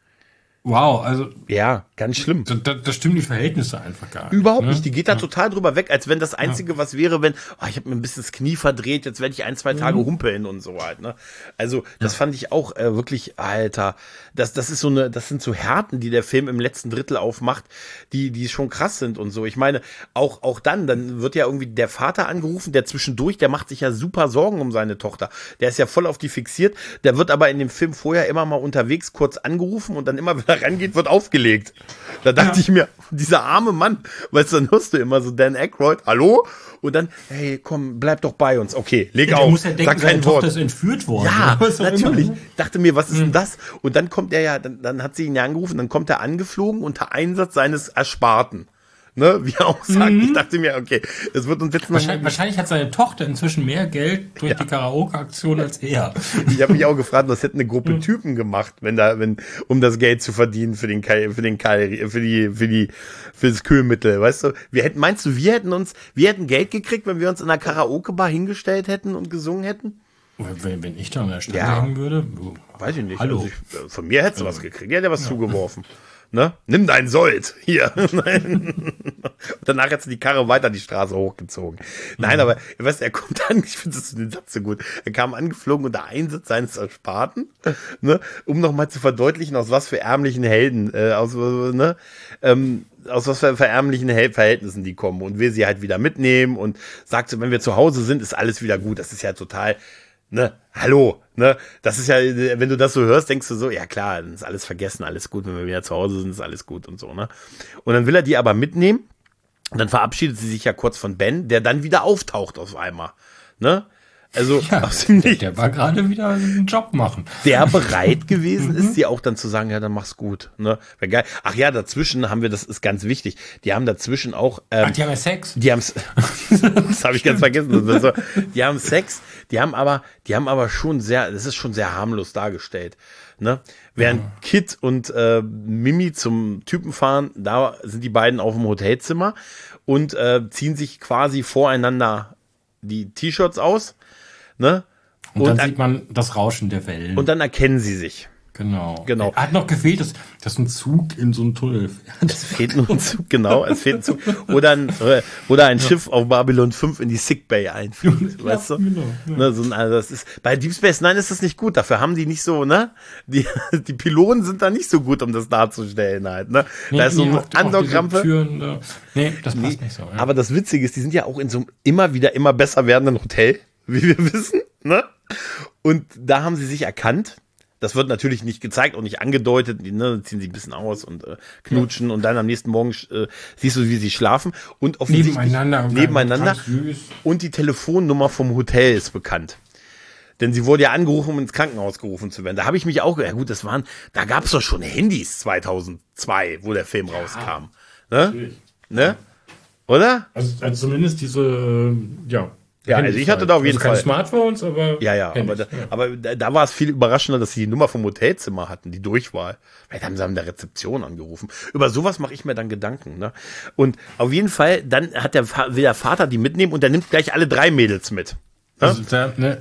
wow, also. Ja, ganz schlimm. Da, da, da stimmen die Verhältnisse einfach gar nicht. Überhaupt ne? nicht. Die geht da ja. total drüber weg, als wenn das Einzige, ja. was wäre, wenn, oh, ich habe mir ein bisschen das Knie verdreht, jetzt werde ich ein, zwei Tage mhm. humpeln und so halt. Ne? Also, das ja. fand ich auch äh, wirklich, Alter, das, das ist so eine, das sind so Härten, die der Film im letzten Drittel aufmacht, die, die schon krass sind und so. Ich meine, auch, auch dann, dann wird ja irgendwie der Vater angerufen, der zwischendurch, der macht sich ja super Sorgen um seine Tochter. Der ist ja voll auf die fixiert, der wird aber in dem Film vorher immer mal unterwegs kurz angerufen und dann immer, wenn er rangeht, wird aufgelegt. Da dachte ja. ich mir, dieser arme Mann, weißt du, dann hörst du immer so Dan Aykroyd, hallo? Und dann, hey, komm, bleib doch bei uns. Okay, leg ja, auf. Du musst ja denken, seine Tochter ist entführt worden. Ja, natürlich. Immer. Dachte mir, was ist denn das? Und dann kommt er ja, dann, dann hat sie ihn ja angerufen, dann kommt er angeflogen unter Einsatz seines Ersparten. Ne, wie er auch sagt. Mhm. Ich dachte mir, okay, es wird uns jetzt noch... Wahrscheinlich, wahrscheinlich hat seine Tochter inzwischen mehr Geld durch ja. die Karaoke-Aktion als er. Ich habe mich auch gefragt, was hätte eine Gruppe mhm. Typen gemacht, wenn da, wenn, um das Geld zu verdienen für den Kai, für den Kai, für die, für die, für das Kühlmittel, weißt du? Wir hätten, meinst du, wir hätten uns, wir hätten Geld gekriegt, wenn wir uns in einer Karaoke-Bar hingestellt hätten und gesungen hätten? Wenn, wenn ich da an der Stelle ja. hängen würde? Weiß ich nicht. Hallo. Also ich, von mir hättest du was gekriegt. Er hätte was ja. zugeworfen. Ne? Nimm dein Sold. Hier. Und danach hat sie die Karre weiter die Straße hochgezogen. Nein, mhm. aber, weißt du, er kommt an, ich finde den Satz so gut. Er kam angeflogen unter Einsatz seines Ersparten, ne? Um nochmal zu verdeutlichen, aus was für ärmlichen Helden, äh, aus, ne? Ähm, aus was für verärmlichen Verhältnissen die kommen und will sie halt wieder mitnehmen und sagt so, wenn wir zu Hause sind, ist alles wieder gut. Das ist ja total, ne, hallo, ne, das ist ja, wenn du das so hörst, denkst du so, ja klar, dann ist alles vergessen, alles gut, wenn wir wieder zu Hause sind, ist alles gut und so, ne. Und dann will er die aber mitnehmen und dann verabschiedet sie sich ja kurz von Ben, der dann wieder auftaucht auf einmal, ne. Also Ja, aus dem der, Nichts. der war gerade wieder einen Job machen. Der bereit gewesen ist, dir auch dann zu sagen, ja, dann mach's gut. Ne? Wäre geil. Ach ja, dazwischen haben wir, das ist ganz wichtig, die haben dazwischen auch... Ähm, Ach, die haben ja Sex. Die haben's, das habe ich ganz vergessen. Das ist so, die haben Sex, die haben aber, die haben aber schon sehr, das ist schon sehr harmlos dargestellt. Ne? Während ja. Kit und äh, Mimi zum Typen fahren, da sind die beiden auf dem Hotelzimmer und äh, ziehen sich quasi voreinander die T-Shirts aus. Ne? Und, und dann sieht man das Rauschen der Wellen. Und dann erkennen sie sich. Genau. Genau. Hat noch gefehlt, dass, dass ein Zug in so einen Tunnel fährt. Es fehlt nur ein Zug, genau. Es fehlt ein Zug. Oder ein, oder ein ja. Schiff auf Babylon fünf in die Sickbay einfliegt. Ja, weißt du? Genau, ja. Ne, so, also das ist, bei Deep Space Nine ist das nicht gut. Dafür haben die nicht so, ne? Die, die Piloten sind da nicht so gut, um das darzustellen halt, ne? Nee, da ist so nee, eine Andokrampe. Da. Nee, das passt nee, nicht so. Ja. Aber das Witzige ist, die sind ja auch in so einem immer wieder immer besser werdenden Hotel, wie wir wissen, ne? Und da haben sie sich erkannt. Das wird natürlich nicht gezeigt und nicht angedeutet. Die, ne, ziehen sie ein bisschen aus und äh, knutschen ja. und dann am nächsten Morgen äh, siehst du, wie sie schlafen. Und offensichtlich nebeneinander. Nebeneinander. Und die Telefonnummer vom Hotel ist bekannt. Denn sie wurde ja angerufen, um ins Krankenhaus gerufen zu werden. Da habe ich mich auch, ja gut, das waren, da gab es doch schon Handys zweitausendzwei, wo der Film ja, rauskam. Ne? Ne? Oder? Also, also zumindest diese, ja. Ja, also ich hatte da auf jeden also keine Fall. Smartphones, aber. Ja, ja, aber da, ja. aber da, da war es viel überraschender, dass sie die Nummer vom Hotelzimmer hatten, die Durchwahl. Vielleicht haben sie an der Rezeption angerufen. Über sowas mache ich mir dann Gedanken, ne? Und auf jeden Fall, dann hat der, will der Vater die mitnehmen und der nimmt gleich alle drei Mädels mit. Ne? Also da, ne,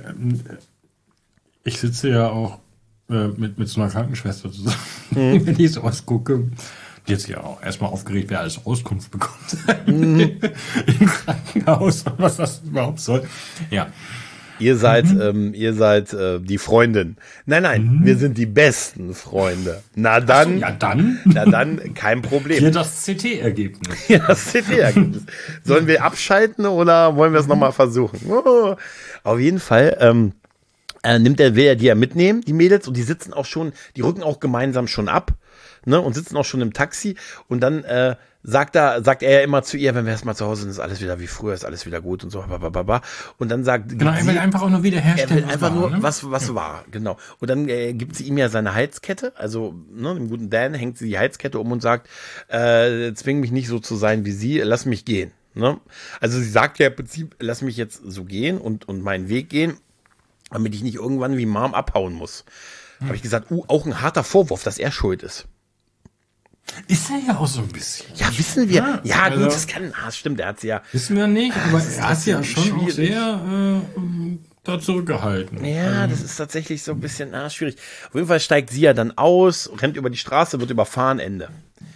ich sitze ja auch äh, mit, mit so einer Krankenschwester zusammen, mhm. wenn ich sowas gucke. Die jetzt ja auch erstmal aufgeregt, wer alles Auskunft bekommt mhm. im Krankenhaus und was das überhaupt soll. Ja. Ihr seid, mhm. ähm, ihr seid äh, die Freundin. Nein, nein, mhm. wir sind die besten Freunde. Na dann. So, ja dann. Na dann, kein Problem. Hier das C T-Ergebnis. Hier das C T-Ergebnis. Sollen wir abschalten oder wollen wir es nochmal versuchen? Oh. Auf jeden Fall, ähm, äh, nimmt er, will er die ja mitnehmen, die Mädels, und die sitzen auch schon, die rücken auch gemeinsam schon ab. Ne, und sitzen auch schon im Taxi und dann äh, sagt er, sagt er ja immer zu ihr, wenn wir erst mal zu Hause sind, ist alles wieder wie früher, ist alles wieder gut und so, babababa. Und dann sagt genau, er will sie, einfach auch nur wieder herstellen. Er will einfach war, nur, ne? was, was ja. war, genau. Und dann äh, gibt sie ihm ja seine Heizkette, also ne, dem guten Dan hängt sie die Heizkette um und sagt, äh, zwing mich nicht so zu sein wie sie, lass mich gehen. Ne? Also sie sagt ja im Prinzip, lass mich jetzt so gehen und, und meinen Weg gehen, damit ich nicht irgendwann wie Mom abhauen muss. Hm. Habe ich gesagt, uh, auch ein harter Vorwurf, dass er schuld ist. Ist er ja auch so ein bisschen. Ja, wissen wir. Ja, ja also, gut, das kann, ah, stimmt, er hat sie ja. Wissen wir nicht, aber er hat sie ja schon schwierig. auch sehr äh, da zurückgehalten. Ja, ähm. das ist tatsächlich so ein bisschen ah, schwierig. Auf jeden Fall steigt sie ja dann aus, rennt über die Straße, wird überfahren, Ende.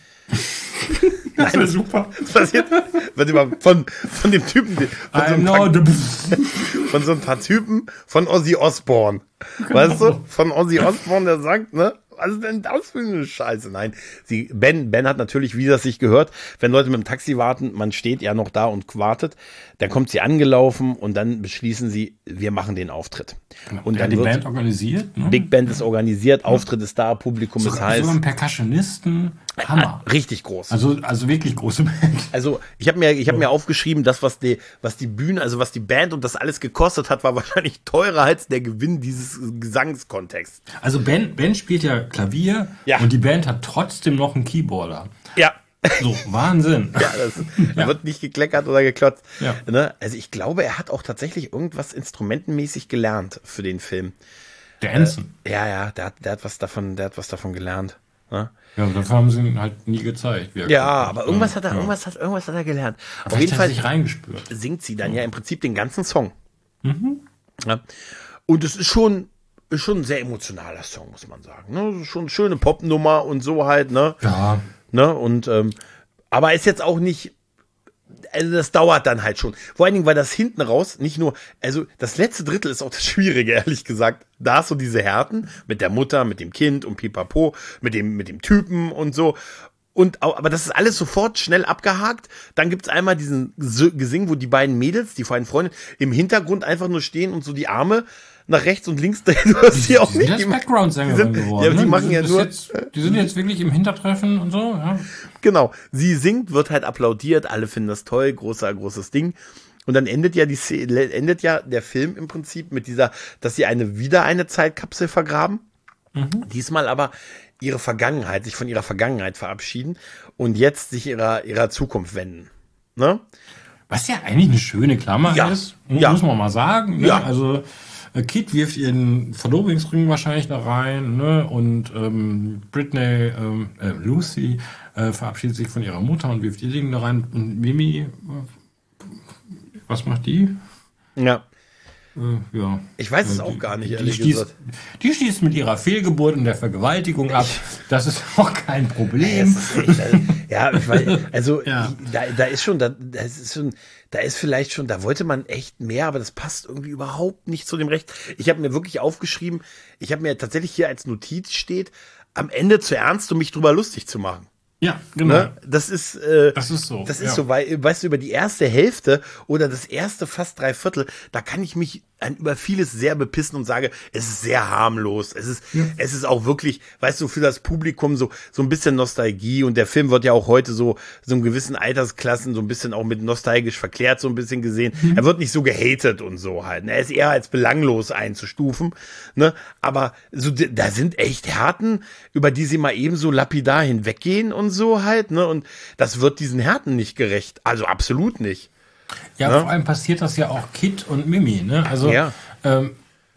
Das wäre super. Das passiert, wird über, von, von dem Typen, von so, ein paar, von so ein paar Typen von Ozzy Osbourne. Genau. Weißt du? Von Ozzy Osbourne, der sagt, ne? Was ist denn das für eine Scheiße? Nein, sie, Ben, Ben hat natürlich, wie das sich gehört, wenn Leute mit dem Taxi warten, man steht ja noch da und wartet, dann kommt sie angelaufen und dann beschließen sie, wir machen den Auftritt. Genau. Und ja, dann die wird, Band organisiert. Ne? Big Band ist organisiert, ja. Auftritt ist da, Publikum so, ist heiß. So ein Percussionisten, Hammer. Ah, richtig groß. Also, also wirklich große Band. Also ich habe mir, ich habe mir aufgeschrieben, das was die, was die Bühne, also was die Band und das alles gekostet hat, war wahrscheinlich teurer als der Gewinn dieses Gesangskontexts. Also Ben, Ben spielt ja Klavier ja. und die Band hat trotzdem noch einen Keyboarder. Ja. So, Wahnsinn. Ja, das, da ja. wird nicht gekleckert oder geklotzt. Ja. Ne? Also ich glaube, er hat auch tatsächlich irgendwas instrumentenmäßig gelernt für den Film. Der Anson. Äh, ja, ja, der hat, der hat was davon, der hat was davon gelernt. Ne? Ja, dafür haben sie ihn halt nie gezeigt. Wie er ja, aber irgendwas hat er, ja. irgendwas hat, irgendwas hat er gelernt. Aber auf jeden Fall sich reingespürt. Singt sie dann ja im Prinzip den ganzen Song. Mhm. Ja. Und es ist schon, ist schon ein sehr emotionaler Song, muss man sagen. Ne? Schon eine schöne Popnummer und so halt, ne? Ja. Ne? Und, ähm, aber ist jetzt auch nicht, also das dauert dann halt schon. Vor allen Dingen, weil das hinten raus nicht nur, also das letzte Drittel ist auch das Schwierige, ehrlich gesagt. Da hast du diese Härten mit der Mutter, mit dem Kind und pipapo, mit dem, mit dem Typen und so. Und, aber das ist alles sofort schnell abgehakt. Dann gibt's einmal diesen Gesing, wo die beiden Mädels, die beiden Freunde, im Hintergrund einfach nur stehen und so die Arme nach rechts und links drehen. Du hast die auch nicht. Die sind Background-Sängerin geworden. Ja, die ne? machen die ja nur. Jetzt, die sind jetzt wirklich im Hintertreffen und so, ja. Genau. Sie singt, wird halt applaudiert, alle finden das toll, großer, großes Ding. Und dann endet ja die Szene, endet ja der Film im Prinzip mit dieser, dass sie eine wieder eine Zeitkapsel vergraben. Mhm. Diesmal aber ihre Vergangenheit, sich von ihrer Vergangenheit verabschieden und jetzt sich ihrer, ihrer Zukunft wenden. Ne? Was ja eigentlich eine schöne Klammer ja. ist, ja. muss man mal sagen. Ne? Ja. Also Kit wirft ihren Verlobungsring wahrscheinlich da rein, ne? Und ähm, Britney, ähm, äh, Lucy, äh, verabschiedet sich von ihrer Mutter und wirft ihr Ding da rein. Und Mimi, äh, was macht die? Ja. Äh, ja. Ich weiß es die, auch gar nicht, die ehrlich schließt, gesagt. Die schließt mit ihrer Fehlgeburt und der Vergewaltigung ab. Das ist auch kein Problem. Echt, also, ja, ich weiß, also ja. da, da ist schon, da, das ist schon, da ist vielleicht schon, da wollte man echt mehr, aber das passt irgendwie überhaupt nicht zu dem Recht. Ich habe mir wirklich aufgeschrieben, ich habe mir tatsächlich hier als Notiz steht, am Ende zu ernst, um mich drüber lustig zu machen. Ja, genau. Ne? Das ist, äh, das ist so. Das ist ja. so, weil, weißt du, über die erste Hälfte oder das erste fast drei Viertel, da kann ich mich an, über vieles sehr bepissen und sage, es ist sehr harmlos. Es ist, ja. es ist auch wirklich, weißt du, für das Publikum so, so ein bisschen Nostalgie und der Film wird ja auch heute so, so in gewissen Altersklassen so ein bisschen auch mit nostalgisch verklärt so ein bisschen gesehen. Mhm. Er wird nicht so gehatet und so halt. Ne? Er ist eher als belanglos einzustufen, ne? Aber so, da sind echt Härten, über die sie mal eben so lapidar hinweggehen und so halt, ne? Und das wird diesen Härten nicht gerecht. Also absolut nicht. Ja, ne? Vor allem passiert das ja auch Kit und Mimi, ne? Also ja. ähm,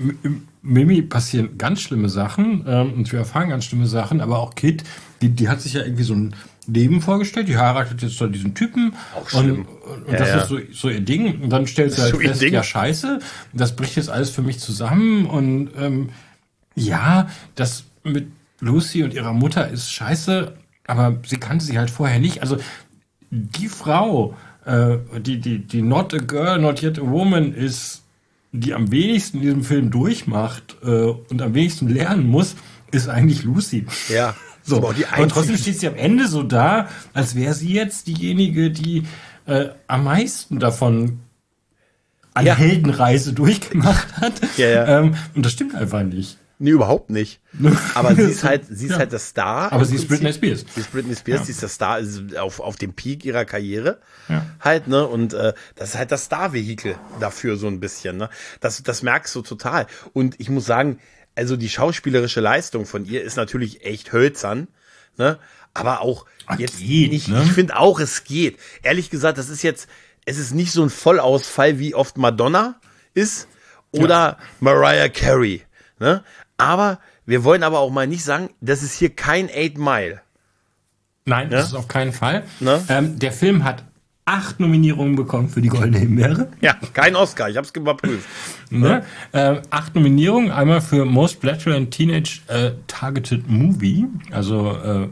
Mimi passieren ganz schlimme Sachen ähm, und wir erfahren ganz schlimme Sachen, aber auch Kit, die, die hat sich ja irgendwie so ein Leben vorgestellt, die heiratet jetzt so diesen Typen auch schlimm. und, und ja, das ja. ist so, so ihr Ding und dann stellt sie halt so fest, ja scheiße, das bricht jetzt alles für mich zusammen und ähm, ja, das mit Lucy und ihrer Mutter ist scheiße, aber sie kannte sie halt vorher nicht, also die Frau, äh, die, die, die not a girl, not yet a woman ist, die am wenigsten in diesem Film durchmacht äh, und am wenigsten lernen muss, ist eigentlich Lucy. Ja. So. Und trotzdem steht sie am Ende so da, als wäre sie jetzt diejenige, die äh, am meisten davon eine ja. Heldenreise durchgemacht hat. Ja, ja. Ähm, und das stimmt einfach nicht. Nee, überhaupt nicht. Aber sie ist halt, sie ist ja. halt der Star. Aber sie ist Britney Spears. Sie ist Britney Spears, ja. sie ist der Star ist auf, auf dem Peak ihrer Karriere. Ja. Halt, ne? Und äh, das ist halt das Star-Vehikel dafür so ein bisschen, ne? Das, das merkst du total. Und ich muss sagen, also die schauspielerische Leistung von ihr ist natürlich echt hölzern, ne? Aber auch Ach, jetzt geht, nicht, ne? ich finde auch, es geht. Ehrlich gesagt, das ist jetzt, es ist nicht so ein Vollausfall, wie oft Madonna ist oder ja. Mariah Carey, ne? Aber wir wollen aber auch mal nicht sagen, das ist hier kein Eight Mile. Nein, ja? das ist auf keinen Fall. Ne? Ähm, der Film hat acht Nominierungen bekommen für die Goldene Himbeere. Ja, kein Oscar, ich habe es überprüft. Ne? Ähm, acht Nominierungen, einmal für Most Flattering Teenage äh, Targeted Movie, also äh,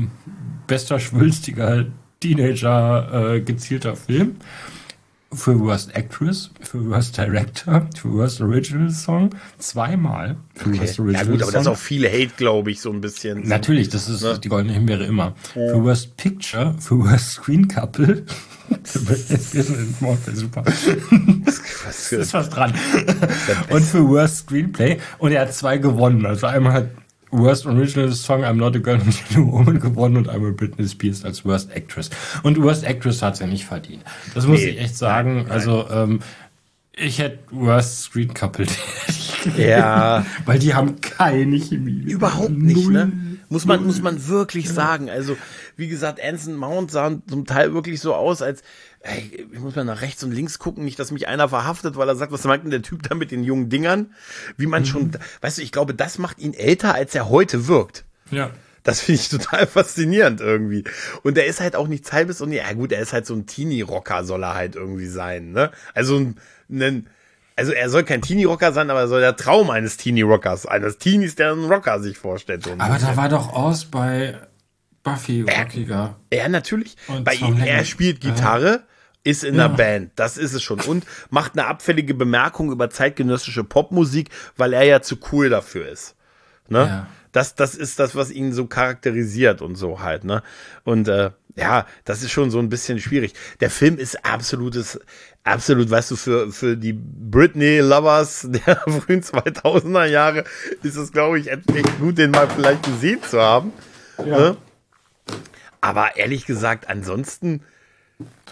bester schwülstiger Teenager äh, gezielter Film. Für Worst Actress, für Worst Director, für Worst Original Song, zweimal für okay. Worst Original Song. Ja gut, aber Song. das ist auch viel Hate, glaube ich, so ein bisschen. Natürlich, das ist ne? die Goldene Himbeere immer. Ja. Für Worst Picture, für Worst Screen Couple, super. Das ist was dran. Und für Worst Screenplay. Und er hat zwei gewonnen. Also einmal hat Worst Original Song I'm Not a Girl, Not a Woman gewonnen und einmal Britney Spears als Worst Actress. Und Worst Actress hat sie ja nicht verdient. Das muss nee, ich echt sagen. Nein, nein. Also ähm, ich hätte Worst Screen Couple. Ja. Weil die haben keine Chemie. Überhaupt nicht, ne? Muss man, muss man wirklich ja. sagen. Also, wie gesagt, Anson Mount sah zum Teil wirklich so aus, als, ey, ich muss mal nach rechts und links gucken, nicht, dass mich einer verhaftet, weil er sagt, was meint denn der Typ da mit den jungen Dingern? Wie man mhm. schon, weißt du, ich glaube, das macht ihn älter, als er heute wirkt. Ja. Das finde ich total faszinierend irgendwie. Und er ist halt auch nichts Halbes und, ja gut, er ist halt so ein Teenie-Rocker, soll er halt irgendwie sein, ne? Also ein, ein Also er soll kein Teenie-Rocker sein, aber er soll der Traum eines Teenie-Rockers, eines Teenies, der einen Rocker sich vorstellt. So aber da war doch Oz bei Buffy rockiger. Ja, ja, natürlich. Und bei ihm, er spielt Gitarre, ja. ist in ja. einer Band, das ist es schon. Und macht eine abfällige Bemerkung über zeitgenössische Popmusik, weil er ja zu cool dafür ist. Ne? Ja. Das, das ist das, was ihn so charakterisiert und so halt, ne? Und äh, ja, das ist schon so ein bisschen schwierig. Der Film ist absolutes, absolut, weißt du, für, für die Britney-Lovers der frühen zweitausender Jahre ist es, glaube ich, echt gut, den mal vielleicht gesehen zu haben. Ja. Ne? Aber ehrlich gesagt, ansonsten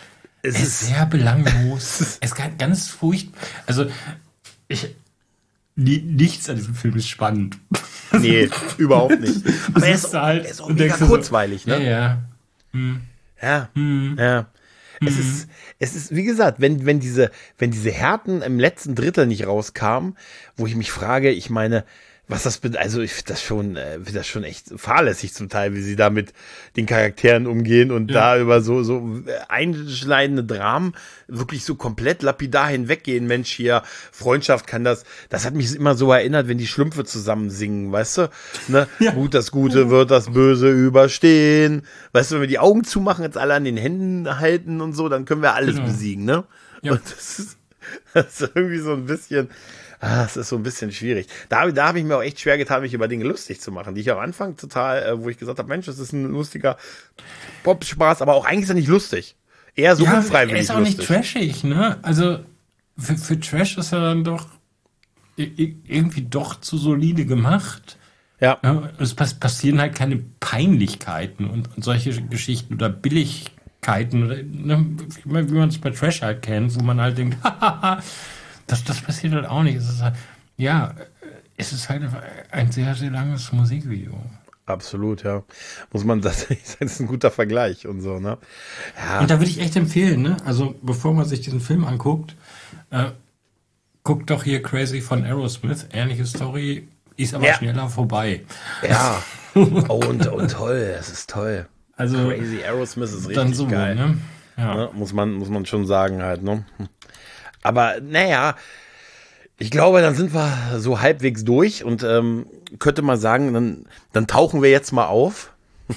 es ist sehr belanglos. Es ist ganz furchtbar. Also, ich, nichts an diesem Film ist spannend. Nee, überhaupt nicht. Aber er ist, halt, er ist auch mega kurzweilig, ne? Ja, ja. Hm. Ja, hm. ja. Es hm. ist, es ist, wie gesagt, wenn, wenn diese, wenn diese Härten im letzten Drittel nicht rauskamen, wo ich mich frage, ich meine, was das bedeutet, also ich finde das schon, äh, finde das schon echt fahrlässig zum Teil, wie sie da mit den Charakteren umgehen und ja. da über so, so einschneidende Dramen wirklich so komplett lapidar hinweggehen. Mensch, hier, Freundschaft kann das, das hat mich immer so erinnert, wenn die Schlümpfe zusammen singen, weißt du? Ne? Ja. Gut, das Gute wird das Böse überstehen. Weißt du, wenn wir die Augen zumachen, jetzt alle an den Händen halten und so, dann können wir alles genau. besiegen, ne? Ja. Und das ist, das ist irgendwie so ein bisschen, Ah, es ist so ein bisschen schwierig. Da, da habe ich mir auch echt schwer getan, mich über Dinge lustig zu machen, die ich am Anfang total, äh, wo ich gesagt habe, Mensch, das ist ein lustiger Pop-Spaß, aber auch eigentlich ist er nicht lustig. Eher so ja, unfreiwillig er ist auch lustig. Nicht trashig, ne? Also für, für Trash ist er dann doch irgendwie doch zu solide gemacht. Ja. ja es passieren halt keine Peinlichkeiten und, und solche Geschichten oder Billigkeiten, oder, ne, wie man es bei Trash halt kennt, wo man halt denkt, hahaha, Das, das passiert halt auch nicht. Es ist halt, ja, es ist halt ein sehr, sehr langes Musikvideo. Absolut, ja. Muss man das, das ist ein guter Vergleich und so, ne? Ja. Und da würde ich echt empfehlen, ne? Also, bevor man sich diesen Film anguckt, äh, guckt doch hier Crazy von Aerosmith. Ähnliche Story, ist aber ja. schneller vorbei. Ja. Oh, und, und toll, das ist toll. Also, Crazy Aerosmith ist richtig dann so, geil. Ne? Ja. Ne? Muss man, muss man schon sagen halt, ne? Aber naja, ich glaube, dann sind wir so halbwegs durch und ähm, könnte man sagen, dann, dann tauchen wir jetzt mal auf.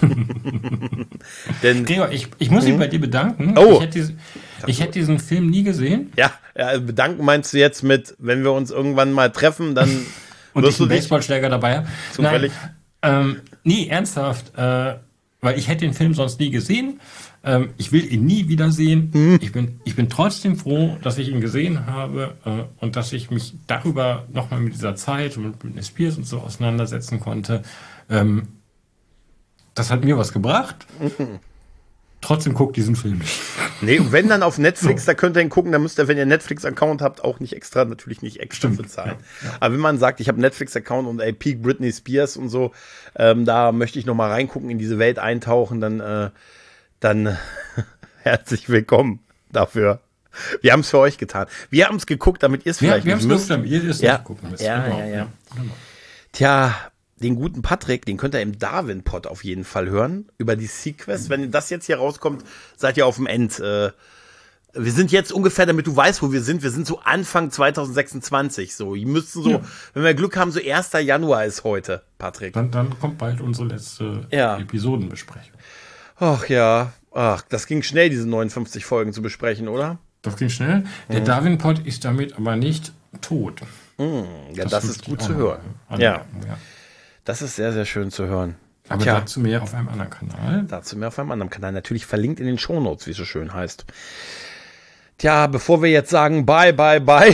Denn, Gregor, ich, ich muss mich bei dir bedanken. Oh. Ich, hätte diese, ich hätte diesen Film nie gesehen. Ja, ja, bedanken meinst du jetzt mit, wenn wir uns irgendwann mal treffen, dann und ich einen Baseballschläger dabei habe? Zufällig? Ähm, nee, ernsthaft, äh, weil ich hätte den Film sonst nie gesehen. Ähm, ich will ihn nie wiedersehen. Hm. Ich bin, ich bin trotzdem froh, dass ich ihn gesehen habe äh, und dass ich mich darüber nochmal mit dieser Zeit und mit Britney Spears und so auseinandersetzen konnte. Ähm, das hat mir was gebracht. Mhm. Trotzdem guckt diesen Film nicht. Nee, und wenn dann auf Netflix, so. Da könnt ihr ihn gucken, da müsst ihr, wenn ihr einen Netflix-Account habt, auch nicht extra, natürlich nicht extra Stimmt. bezahlen. Ja, ja. Aber wenn man sagt, ich habe einen Netflix-Account und ey, Peak Britney Spears und so, ähm, da möchte ich nochmal reingucken, in diese Welt eintauchen, dann äh, dann herzlich willkommen dafür. Wir haben es für euch getan. Wir haben es geguckt, damit ihr es vielleicht wir nicht müsst. Wir haben es geguckt, damit ihr es ja. nicht gucken müsst. Ja, genau. ja, ja. Genau. Tja, den guten Patrick, den könnt ihr im Darwin-Pod auf jeden Fall hören, über die Sequest. Wenn das jetzt hier rauskommt, seid ihr auf dem End. Äh, wir sind jetzt ungefähr, damit du weißt, wo wir sind, wir sind so Anfang zwanzig sechsundzwanzig. So, ihr müssten so, ja. wenn wir Glück haben, so erster Januar ist heute, Patrick. Dann, dann kommt bald unsere letzte ja. Episodenbesprechung. Ach ja, ach, das ging schnell, diese neunundfünfzig Folgen zu besprechen, oder? Das ging schnell. Der mhm. Darwin-Pod ist damit aber nicht tot. Mhm. Ja, das, das ist gut zu hören. Ja. ja, das ist sehr, sehr schön zu hören. Aber Tja. dazu mehr auf einem anderen Kanal. Dazu mehr auf einem anderen Kanal. Natürlich verlinkt in den Shownotes, wie es so schön heißt. Tja, bevor wir jetzt sagen, bye, bye, bye.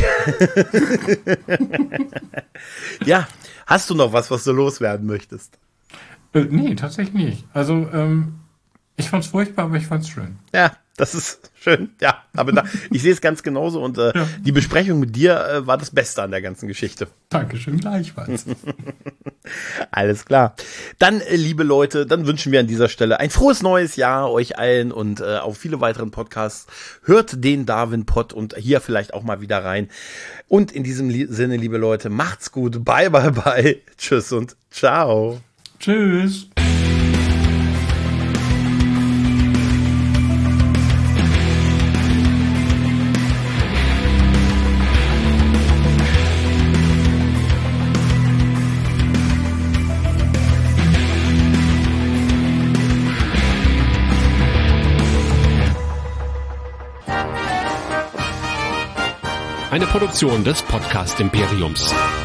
Ja, hast du noch was, was du loswerden möchtest? Äh, nee, tatsächlich nicht. Also, ähm, ich fand's furchtbar, aber ich fand's schön. Ja, das ist schön. Ja, aber da, ich sehe es ganz genauso und äh, ja. die Besprechung mit dir äh, war das Beste an der ganzen Geschichte. Dankeschön, gleichfalls. Alles klar. Dann, äh, liebe Leute, dann wünschen wir an dieser Stelle ein frohes neues Jahr euch allen und äh, auf viele weiteren Podcasts. Hört den Darwin-Pod und hier vielleicht auch mal wieder rein. Und in diesem Li- Sinne, liebe Leute, macht's gut. Bye, bye, bye. Tschüss und ciao. Tschüss. Eine Produktion des Podcast Imperiums.